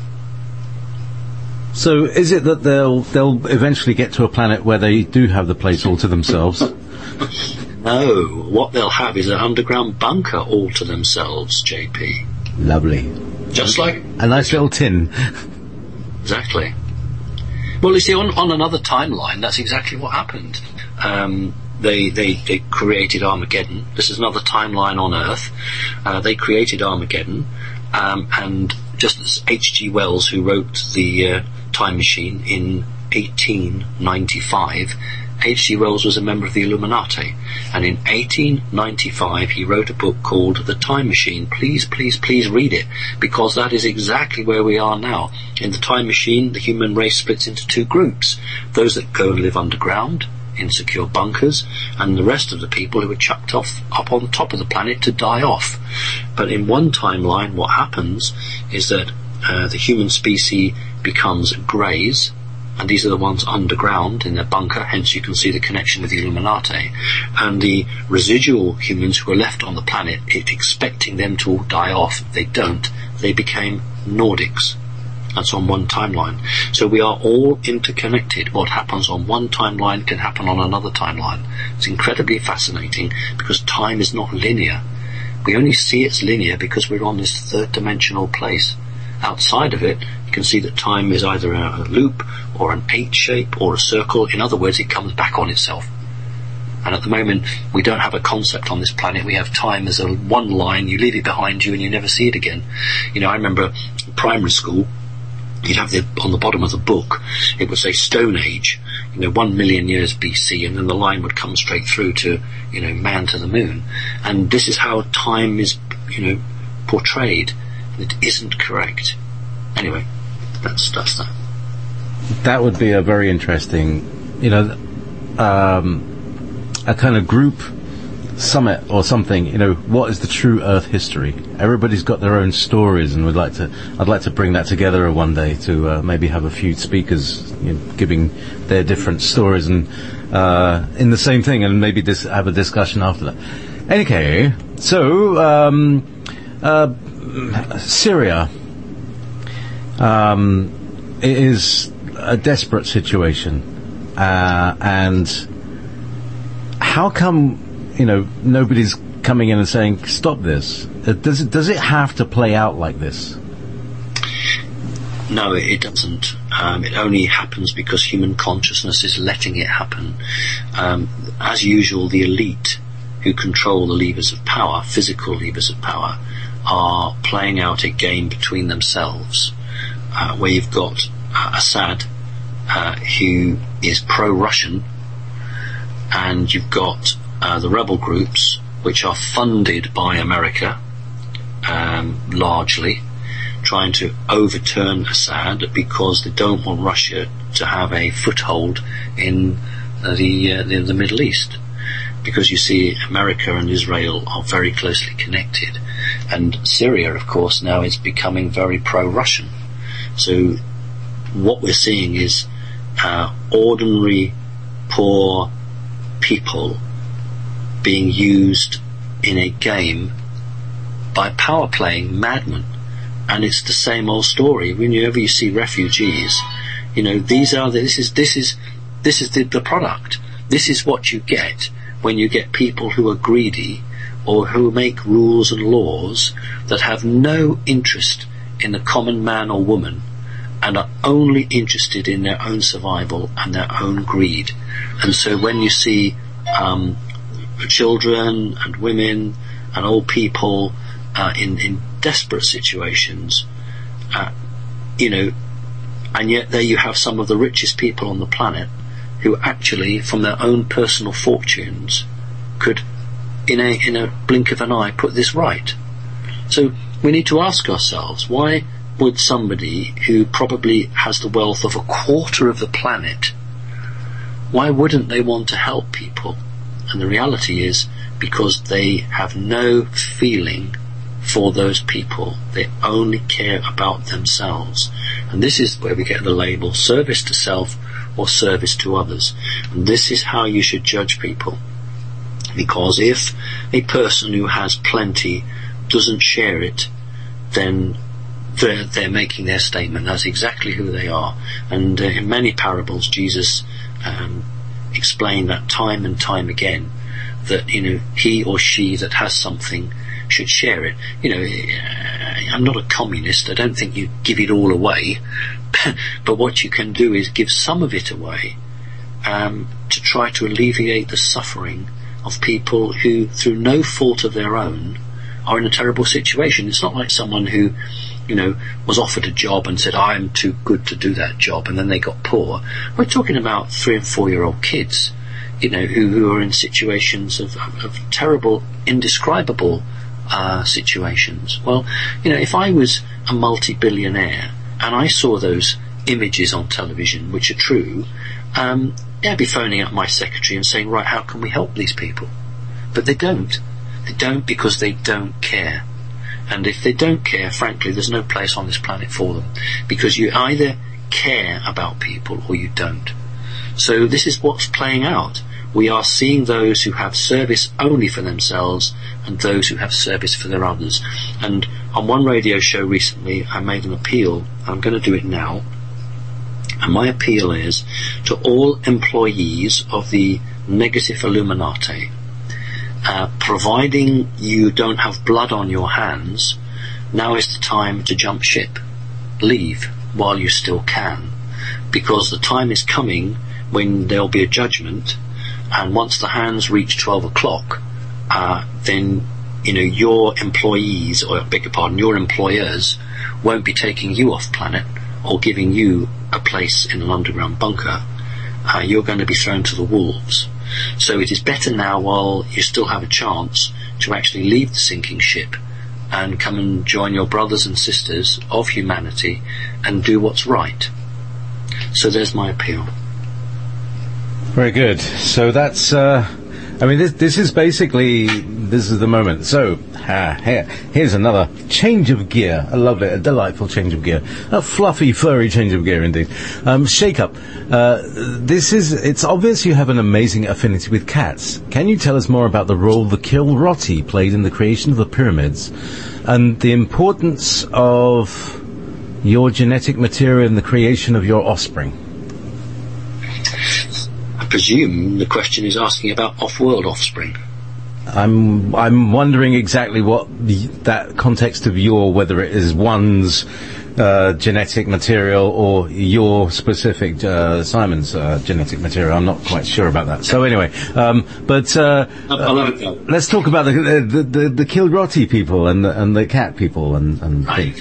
Speaker 2: So is it that they'll eventually get to a planet where they do have the place all to themselves?
Speaker 3: No, what they'll have is an underground bunker all to themselves, JP.
Speaker 2: Lovely.
Speaker 3: Just like
Speaker 2: a nice little tin.
Speaker 3: Exactly. Well, you see, on another timeline, that's exactly what happened. They created Armageddon. This is another timeline on Earth. They created Armageddon, and just as H.G. Wells, who wrote the Time Machine in 1895, H.G. Wells was a member of the Illuminati, and in 1895 he wrote a book called The Time Machine. Please, please, please read it, because that is exactly where we are now. In the Time Machine, the human race splits into two groups: those that go and live underground in secure bunkers, and the rest of the people who are chucked off up on top of the planet to die off. But in one timeline, what happens is that the human species becomes greys, and these are the ones underground in their bunker, hence you can see the connection with the Illuminati. And the residual humans who are left on the planet, expecting them to all die off, they don't. They became Nordics. That's on one timeline. So we are all interconnected. What happens on one timeline can happen on another timeline. It's incredibly fascinating, because time is not linear. We only see it's linear because we're on this third dimensional place. Outside of it, you can see that time is either a loop or an 8 shape or a circle. In other words, it comes back on itself. And at the moment, we don't have a concept on this planet. We have time as a one line. You leave it behind you and you never see it again. You know, I remember primary school, you'd have on the bottom of the book, it would say Stone Age, 1 million years BC, and then the line would come straight through to, man to the moon. And this is how time is, portrayed. It isn't correct. Anyway, that's that.
Speaker 2: That would be a very interesting, a kind of group summit or something. What is the true Earth history? Everybody's got their own stories, and I'd like to bring that together one day to maybe have a few speakers giving their different stories and in the same thing, and maybe have a discussion after that. Okay, so Syria it is a desperate situation, and how come nobody's coming in and saying stop this? Does it have to play out like this?
Speaker 3: No, it doesn't. It only happens because human consciousness is letting it happen. As usual, the elite who control the levers of power, physical levers of power, are playing out a game between themselves, where you've got Assad, who is pro-Russian, and you've got the rebel groups, which are funded by America, largely, trying to overturn Assad because they don't want Russia to have a foothold in the Middle East. Because you see, America and Israel are very closely connected, and Syria, of course, now is becoming very pro-Russian. So what we're seeing is ordinary, poor people being used in a game by power-playing madmen. And it's the same old story. Whenever you see refugees, this is the product. This is what you get when you get people who are greedy or who make rules and laws that have no interest in the common man or woman and are only interested in their own survival and their own greed. And so when you see children and women and old people in desperate situations, and yet there you have some of the richest people on the planet who actually, from their own personal fortunes, could, in a blink of an eye, put this right. So we need to ask ourselves, why would somebody who probably has the wealth of a quarter of the planet, why wouldn't they want to help people? And the reality is because they have no feeling for those people. They only care about themselves. And this is where we get the label service to self or service to others. And this is how you should judge people. Because if a person who has plenty doesn't share it, then they're making their statement. That's exactly who they are. And in many parables, Jesus explained that time and time again, that he or she that has something should share it. I'm not a communist. I don't think you give it all away, but what you can do is give some of it away to try to alleviate the suffering of people who, through no fault of their own, are in a terrible situation. It's not like someone who was offered a job and said, I'm too good to do that job, and then they got poor. We're talking about 3 and 4-year-old kids, who are in situations of terrible, indescribable situations. Well, if I was a multi-billionaire and I saw those images on television, which are true, I'd be phoning up my secretary and saying, right, how can we help these people? But they don't. They don't because they don't care. And if they don't care, frankly, there's no place on this planet for them. Because you either care about people or you don't. So this is what's playing out. We are seeing those who have service only for themselves and those who have service for their others. And on one radio show recently, I made an appeal. I'm going to do it now. And my appeal is to all employees of the negative Illuminati, providing you don't have blood on your hands, now is the time to jump ship. Leave while you still can. Because the time is coming when there'll be a judgment, And once the hands reach 12 o'clock, then, your employees, or beg your pardon, your employers won't be taking you off planet or giving you a place in an underground bunker. You're going to be thrown to the wolves. So it is better now, while you still have a chance, to actually leave the sinking ship and come and join your brothers and sisters of humanity and do what's right. So there's my appeal.
Speaker 2: Very good. So that's, this is the moment. So, here's another change of gear. I love it. A delightful change of gear. A fluffy, furry change of gear indeed. Shake up. It's obvious you have an amazing affinity with cats. Can you tell us more about the role the Kilroti played in the creation of the pyramids and the importance of your genetic material in the creation of your offspring?
Speaker 3: I presume the question is asking about off-world offspring.
Speaker 2: I'm wondering exactly what that context of whether it is one's genetic material or your specific Simon's genetic material. I'm not quite sure about that. So anyway, let's talk about the Kilroti people and the cat people and
Speaker 3: right.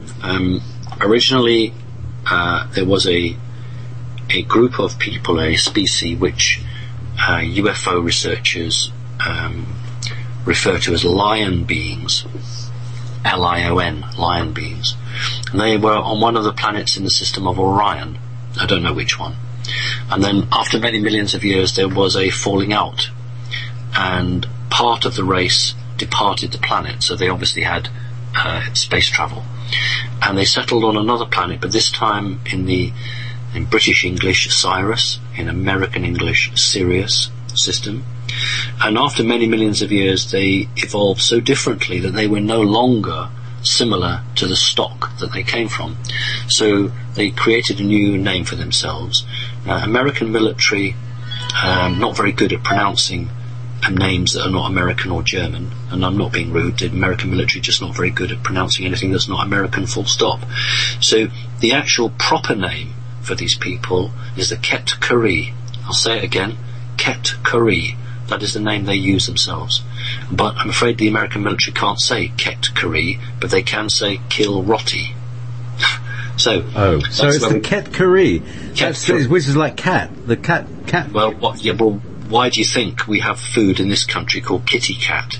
Speaker 3: Originally, there was a group of people, a species which UFO researchers refer to as lion beings, Lion, lion beings. And they were on one of the planets in the system of Orion. I don't know which one. And then after many millions of years there was a falling out, and part of the race departed the planet, so they obviously had space travel. And they settled on another planet, but this time in British English, Sirius, in American English, Sirius system. And after many millions of years, they evolved so differently that they were no longer similar to the stock that they came from. So they created a new name for themselves. American military, not very good at pronouncing names that are not American or German, and I'm not being rude, the American military just not very good at pronouncing anything that's not American, full stop. So the actual proper name for these people is the Ket-Kari. I'll say it again, Ket-Kari. That is the name they use themselves. But I'm afraid the American military can't say Ket-Kari, but they can say Kilroti. So
Speaker 2: it's the Ket-Kari, which is like cat. The cat.
Speaker 3: Well, why do you think we have food in this country called kitty cat?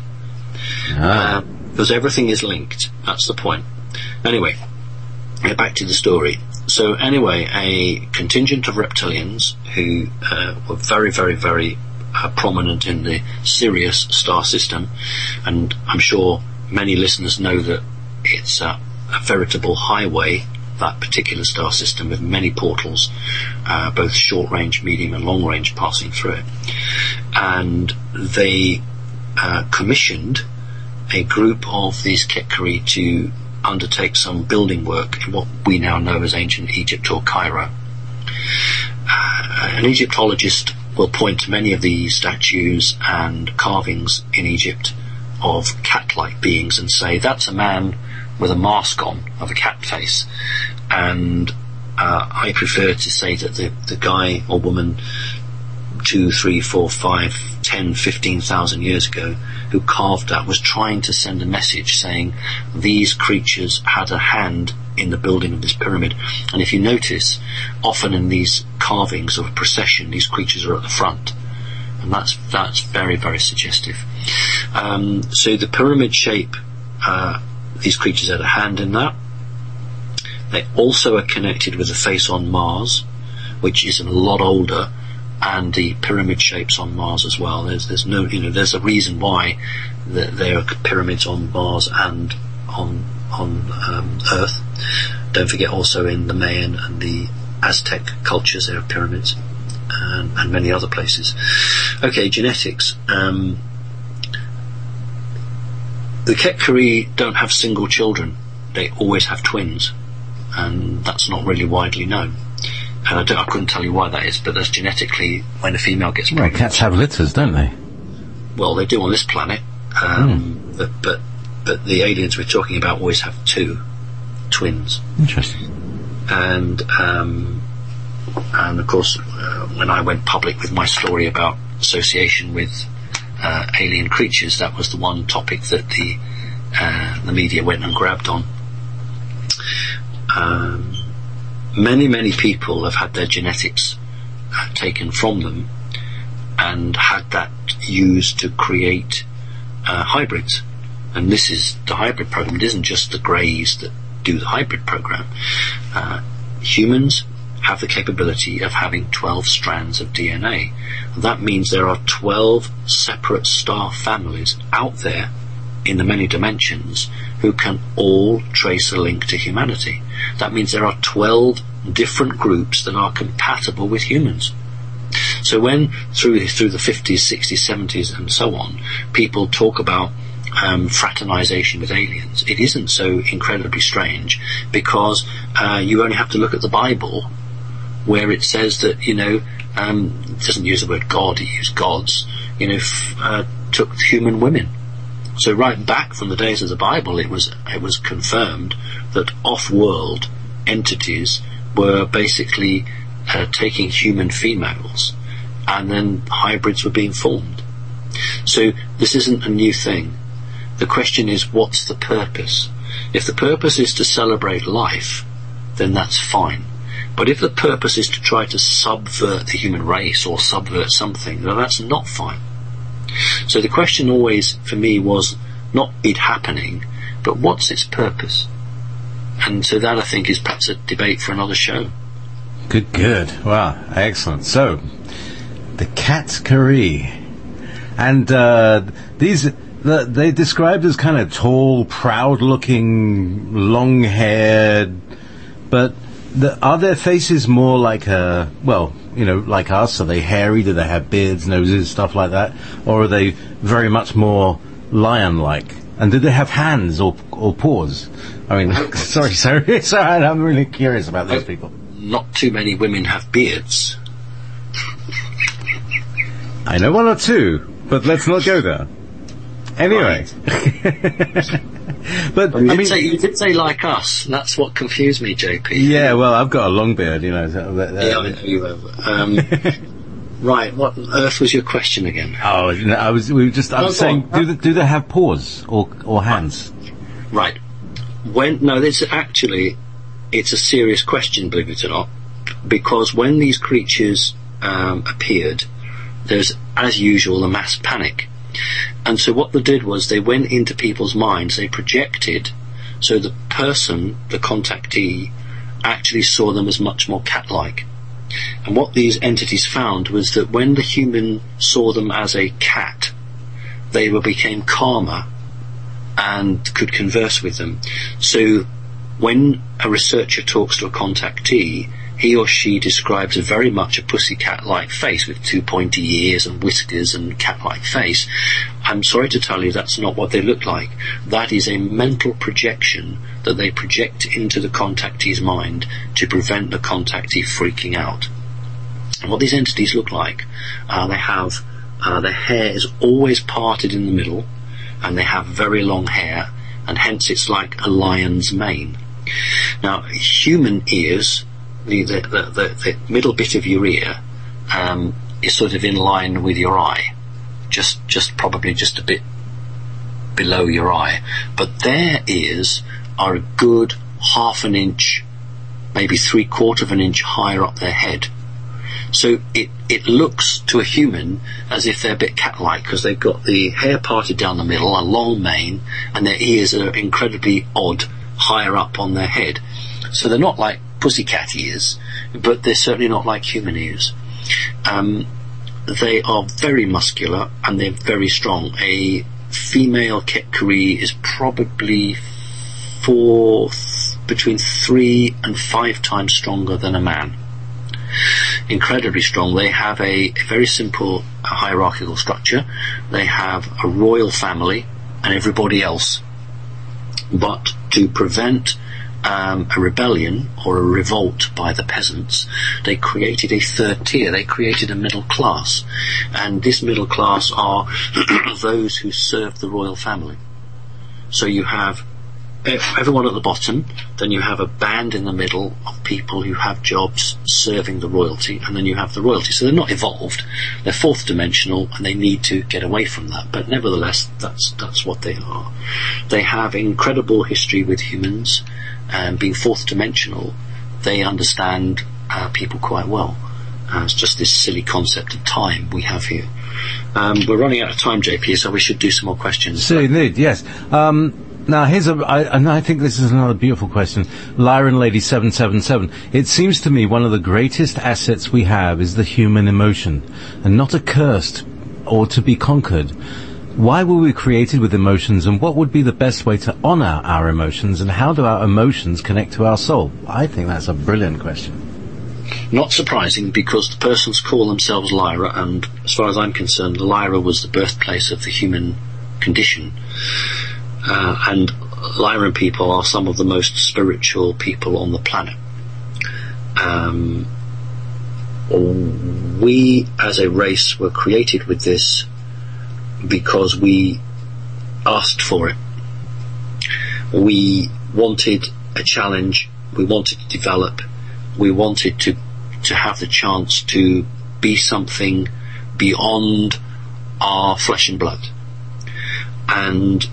Speaker 3: Because everything is linked. That's the point. Anyway, back to the story. So anyway, a contingent of reptilians who were very, very, very prominent in the Sirius star system, and I'm sure many listeners know that it's a veritable highway, that particular star system, with many portals, both short range, medium and long range passing through it. And they commissioned a group of these Ket-Kari to undertake some building work in what we now know as ancient Egypt or Cairo. An Egyptologist will point to many of these statues and carvings in Egypt of cat-like beings and say, that's a man with a mask on of a cat face. And I prefer to say that the guy or woman 2, 3, 4, 5, 10, 15,000 years ago who carved that was trying to send a message saying these creatures had a hand in the building of this pyramid. And if you notice, often in these carvings of a procession, these creatures are at the front, and that's very, very suggestive. So the pyramid shape, these creatures had a hand in that. They also are connected with the face on Mars, which is a lot older, and the pyramid shapes on Mars as well. There's no, there's a reason why there are pyramids on Mars and on Earth. Don't forget also in the Mayan and the Aztec cultures there are pyramids, and many other places. Okay, genetics. The Ket-Kari don't have single children. They always have twins, and that's not really widely known. And I couldn't tell you why that is, but that's genetically when a female gets pregnant.
Speaker 2: Well, cats have litters, don't they?
Speaker 3: Well, they do on this planet, but the aliens we're talking about always have two twins.
Speaker 2: Interesting.
Speaker 3: And of course, when I went public with my story about association with alien creatures. That was the one topic that the media went and grabbed on. Many people have had their genetics taken from them and had that used to create hybrids. And this is the hybrid program. It isn't just the Greys that do the hybrid program. Humans have the capability of having 12 strands of DNA. That means there are 12 separate star families out there in the many dimensions who can all trace a link to humanity. That means there are 12 different groups that are compatible with humans. So when through the 50s, 60s, 70s and so on, people talk about fraternization with aliens, it isn't so incredibly strange, because you only have to look at the Bible, where it says that, it doesn't use the word God, it used gods, took human women. So right back from the days of the Bible, it was confirmed that off-world entities were basically taking human females, and then hybrids were being formed. So this isn't a new thing. The question is, what's the purpose? If the purpose is to celebrate life, then that's fine. But if the purpose is to try to subvert the human race or subvert something, then that's not fine. So the question always, for me, was not it happening, but what's its purpose? And so that, I think, is perhaps a debate for another show.
Speaker 2: Good. Wow, excellent. So, the Cat-Kari. And they described as kind of tall, proud-looking, long-haired, but are their faces more like like us? Are they hairy? Do they have beards, noses, stuff like that? Or are they very much more lion-like? And do they have hands or paws? I mean, sorry, I'm really curious about those people.
Speaker 3: Not too many women have beards.
Speaker 2: I know one or two, but let's not go there. Anyway.
Speaker 3: Right.
Speaker 2: But
Speaker 3: you did say like us. That's what confused me, JP.
Speaker 2: Yeah, well, I've got a long beard,
Speaker 3: Yeah, I know you have. Right, what on earth was your question again?
Speaker 2: Oh, I was saying, do they have paws or hands?
Speaker 3: Right. It's a serious question, believe it or not, because when these creatures appeared, there's, as usual, a mass panic. And so what they did was they went into people's minds, they projected, so the person, the contactee, actually saw them as much more cat-like. And what these entities found was that when the human saw them as a cat, they became calmer and could converse with them. So when a researcher talks to a contactee, he or she describes very much a pussycat-like face with two pointy ears and whiskers and cat-like face. I'm sorry to tell you that's not what they look like. That is a mental projection that they project into the contactee's mind to prevent the contactee freaking out. And what these entities look like, they have their hair is always parted in the middle, and they have very long hair, and hence it's like a lion's mane. Now, human ears, the middle bit of your ear is sort of in line with your eye, just probably just a bit below your eye, but their ears are a good half an inch, maybe 3/4 of an inch higher up their head. So it looks to a human as if they're a bit cat-like, because they've got the hair parted down the middle, a long mane, and their ears are incredibly odd, higher up on their head. So they're not like pussycat ears, but they're certainly not like human ears. They are very muscular and they're very strong. A female Cat-Kari is probably between 3 and 5 times stronger than a man. Incredibly strong. They have a very simple hierarchical structure. They have a royal family and everybody else. But to prevent a rebellion or a revolt by the peasants, they created a third tier. They created a middle class, and this middle class are those who serve the royal family. So you have everyone at the bottom, then you have a band in the middle of people who have jobs serving the royalty, and then you have the royalty. So they're not evolved, they're fourth dimensional, and they need to get away from that. But nevertheless, that's what they are. They have incredible history with humans, and being fourth dimensional, they understand people quite well. It's just this silly concept of time we have here. We're running out of time, JP, so we should do some more questions.
Speaker 2: So indeed, yes. Now, and I think this is another beautiful question. Lyran Lady 777. It seems to me one of the greatest assets we have is the human emotion, and not accursed or to be conquered. Why were we created with emotions, and what would be the best way to honor our emotions, and how do our emotions connect to our soul? I think that's a brilliant question.
Speaker 3: Not surprising, because the persons call themselves Lyra, and as far as I'm concerned, Lyra was the birthplace of the human condition. And Lyran people are some of the most spiritual people on the planet. We, as a race, were created with this because we asked for it. We wanted a challenge, we wanted to develop, we wanted to have the chance to be something beyond our flesh and blood. And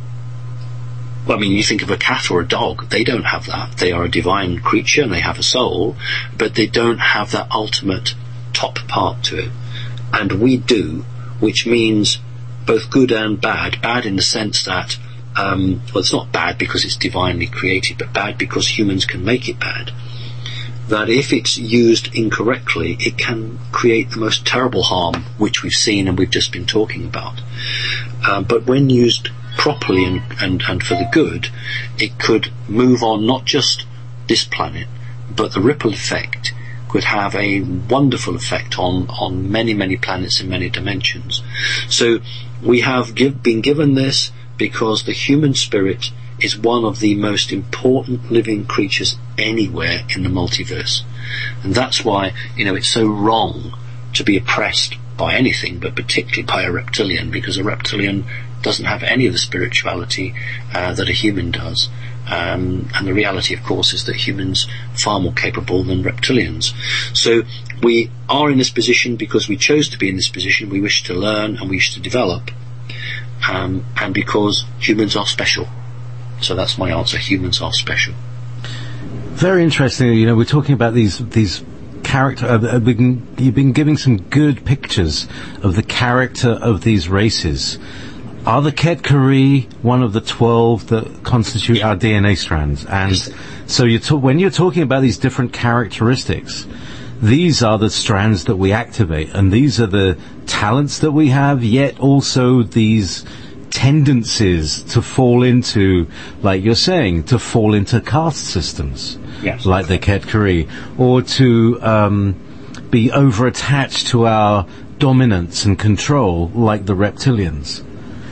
Speaker 3: I mean, you think of a cat or a dog, they don't have that. They are a divine creature and they have a soul, but they don't have that ultimate top part to it. And we do, which means both good and bad. Bad in the sense that, well, it's not bad because it's divinely created, but bad because humans can make it bad. That if it's used incorrectly, it can create the most terrible harm, which we've seen and we've just been talking about. But when used properly and for the good, it could move on not just this planet, but the ripple effect could have a wonderful effect on many, many planets in many dimensions. So we have been given this because the human spirit is one of the most important living creatures anywhere in the multiverse. And that's why, it's so wrong to be oppressed by anything, but particularly by a reptilian, because a reptilian doesn't have any of the spirituality that a human does. And the reality, of course, is that humans are far more capable than reptilians. So we are in this position because we chose to be in this position. We wish to learn and we wish to develop. And because humans are special. So that's my answer. Humans are special.
Speaker 2: Very interesting. We're talking about these character. You've been giving some good pictures of the character of these races. Are the Ket-Kari one of the 12 that constitute our DNA strands? And so when you're talking about these different characteristics, these are the strands that we activate, and these are the talents that we have, yet also these tendencies to fall into, like you're saying, to fall into caste systems,
Speaker 3: yes,
Speaker 2: like the Ket-Kari, or to be over-attached to our dominance and control, like the reptilians.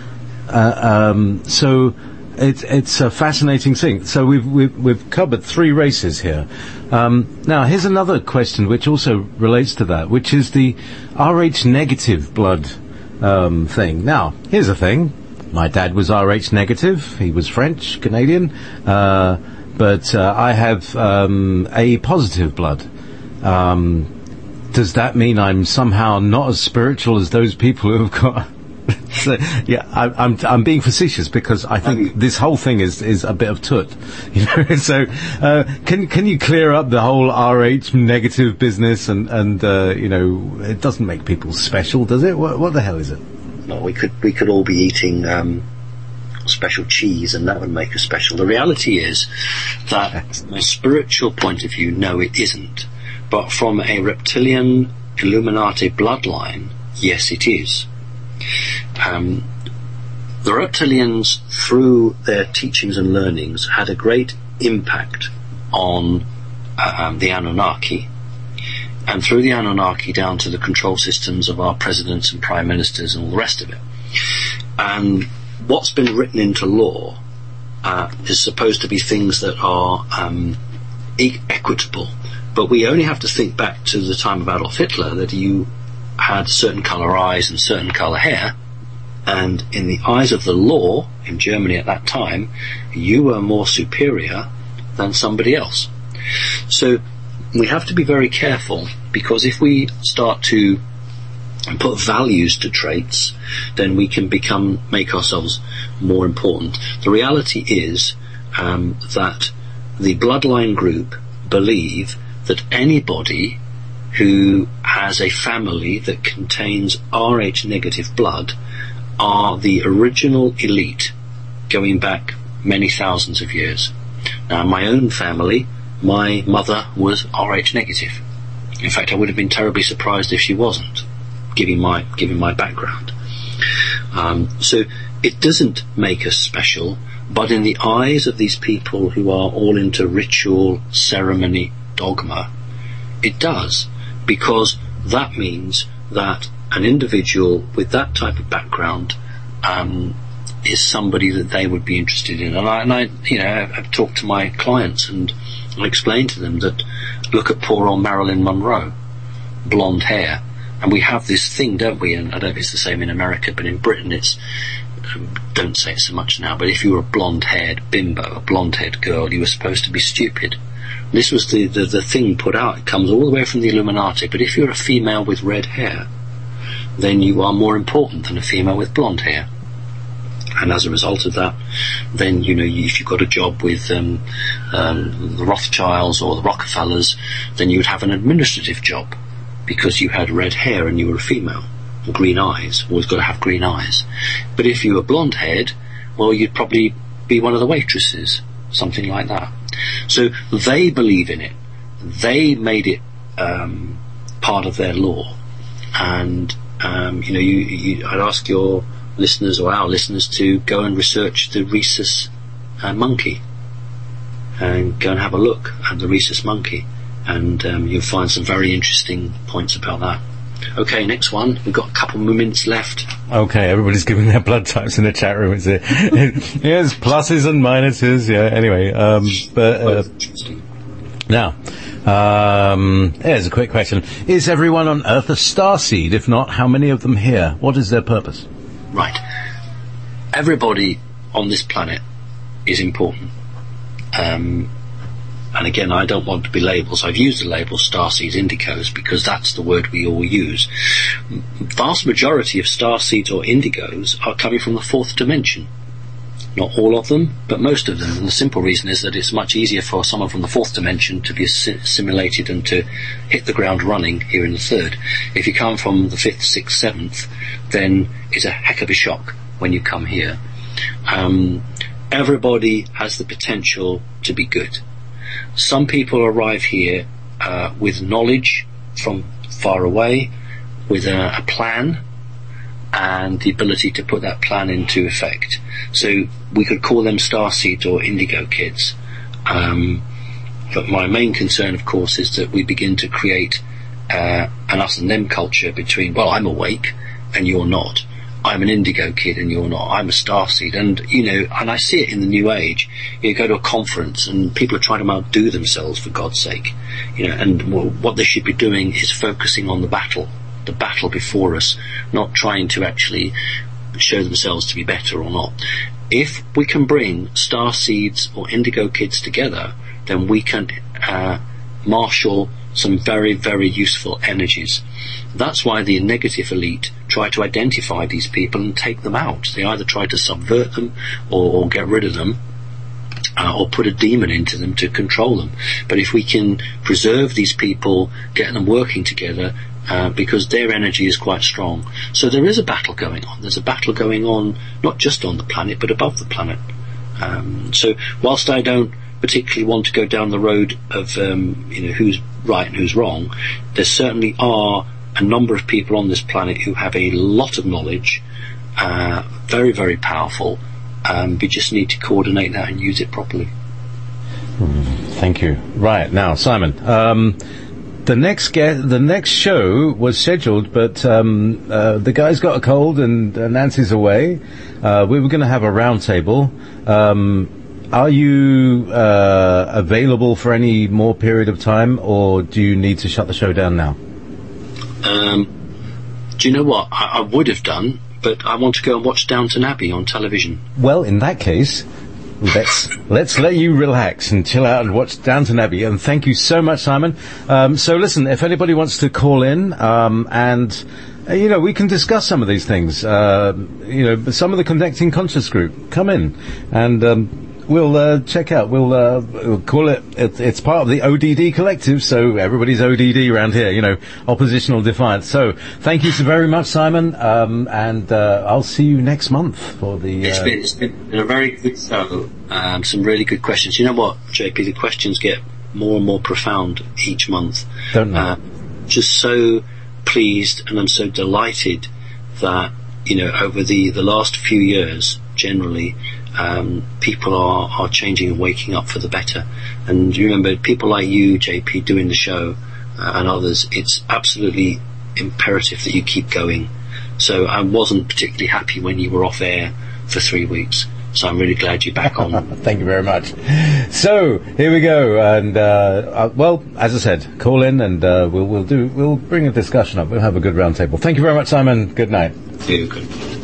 Speaker 2: So it's a fascinating thing. So we've covered 3 races here. Now here's another question which also relates to that, which is the Rh negative blood thing. Now here's the thing. My dad was Rh negative. He was French, Canadian, but I have A positive blood. Does that mean I'm somehow not as spiritual as those people who have got? So, yeah, I'm being facetious because I think this whole thing is a bit of toot, So, can you clear up the whole Rh negative business and it doesn't make people special, does it? What the hell is it?
Speaker 3: No, we could all be eating special cheese, and that would make us special. The reality is that from a spiritual point of view, no, it isn't. But from a reptilian Illuminati bloodline, yes, it is. The reptilians, through their teachings and learnings, had a great impact on the Anunnaki, and through the Anunnaki down to the control systems of our presidents and prime ministers and all the rest of it. And what's been written into law is supposed to be things that are equitable, but we only have to think back to the time of Adolf Hitler, that you had certain colour eyes and certain colour hair, And in the eyes of the law in Germany at that time, you were more superior than somebody else. So we have to be very careful, because if we start to put values to traits, then we can make ourselves more important. The reality is that the bloodline group believe that anybody who has a family that contains Rh negative blood are the original elite, going back many thousands of years. Now, my own family, my mother was Rh negative. In fact, I would have been terribly surprised if she wasn't, given my background. So it doesn't make us special, but in the eyes of these people who are all into ritual, ceremony, dogma, it does, because that means that an individual with that type of background is somebody that they would be interested in. And I I've talked to my clients and I explained to them that, look at poor old Marilyn Monroe, blonde hair, and we have this thing, don't we? And I don't know if it's the same in America, but in Britain it's, don't say it so much now, but if you were a blonde-haired bimbo, a blonde-haired girl, you were supposed to be stupid. This was the thing put out. It comes all the way from the Illuminati. But if you're a female with red hair, then you are more important than a female with blonde hair. And as a result of that, then, if you got a job with the Rothschilds or the Rockefellers, then you would have an administrative job because you had red hair and you were a female. Green eyes. Always got to have green eyes. But if you were blonde-haired, well, you'd probably be one of the waitresses, something like that. So they believe in it. They made it part of their law. And I'd ask your listeners or our listeners to go and research the rhesus monkey, and go and have a look at the rhesus monkey, and you'll find some very interesting points about that. Okay, next one. We've got a couple more minutes left.
Speaker 2: Okay, everybody's giving their blood types in the chat room. It's yes, pluses and minuses. Yeah. Anyway, now, here's a quick question: is everyone on Earth a starseed? If not, how many of them here? What is their purpose?
Speaker 3: Right. Everybody on this planet is important. And again, I don't want to be labels. I've used the label starseeds, indigos, because that's the word we all use. Vast majority of starseeds or indigos are coming from the fourth dimension. Not all of them, but most of them. And the simple reason is that it's much easier for someone from the fourth dimension to be assimilated and to hit the ground running here in the third. If you come from the fifth, sixth, seventh, then it's a heck of a shock when you come here. Everybody has the potential to be good. Some people arrive here with knowledge from far away, with a plan, and the ability to put that plan into effect. So we could call them starseed or indigo kids. But my main concern, of course, is that we begin to create an us and them culture between, well, I'm awake and you're not. I'm an indigo kid and you're not. I'm a starseed. And, and I see it in the new age. You go to a conference and people are trying to outdo themselves, for God's sake. And what they should be doing is focusing on the battle before us, not trying to actually show themselves to be better or not. If we can bring starseeds or indigo kids together, then we can marshal some very, very useful energies. That's why the negative elite try to identify these people and take them out. They either try to subvert them or get rid of them, or put a demon into them to control them. But if we can preserve these people, get them working together, because their energy is quite strong. So there is a battle going on. There's a battle going on not just on the planet, but above the planet. So whilst I don't particularly want to go down the road of who's right and who's wrong, there certainly are a number of people on this planet who have a lot of knowledge, very, very powerful. We just need to coordinate that and use it properly.
Speaker 2: Thank you. Right, now, Simon, the next show was scheduled, but the guy's got a cold and Nancy's away. We were going to have a round table. Are you available for any more period of time, or do you need to shut the show down now?
Speaker 3: Do you know what? I would have done, but I want to go and watch Downton Abbey on television.
Speaker 2: Well, in that case, let's let you relax and chill out and watch Downton Abbey. And thank you so much, Simon. So listen, if anybody wants to call in, and we can discuss some of these things. Some of the Connecting Conscious group, come in and we'll check out. We'll call it. It's part of the ODD collective, so everybody's ODD around here. Oppositional defiance. So thank you so very much, Simon. And I'll see you next month for the.
Speaker 3: It's been a very good show. Some really good questions. You know what, JP? The questions get more and more profound each month.
Speaker 2: Don't know.
Speaker 3: Just so pleased, and I'm so delighted that over the last few years, generally. People are changing and waking up for the better. And you remember, people like you, JP, doing the show, and others, it's absolutely imperative that you keep going. So I wasn't particularly happy when you were off air for 3 weeks. So I'm really glad you're back on.
Speaker 2: Thank you very much. So here we go. And as I said, call in and we'll bring a discussion up. We'll have a good round table. Thank you very much, Simon. Good night.
Speaker 3: Yeah, good.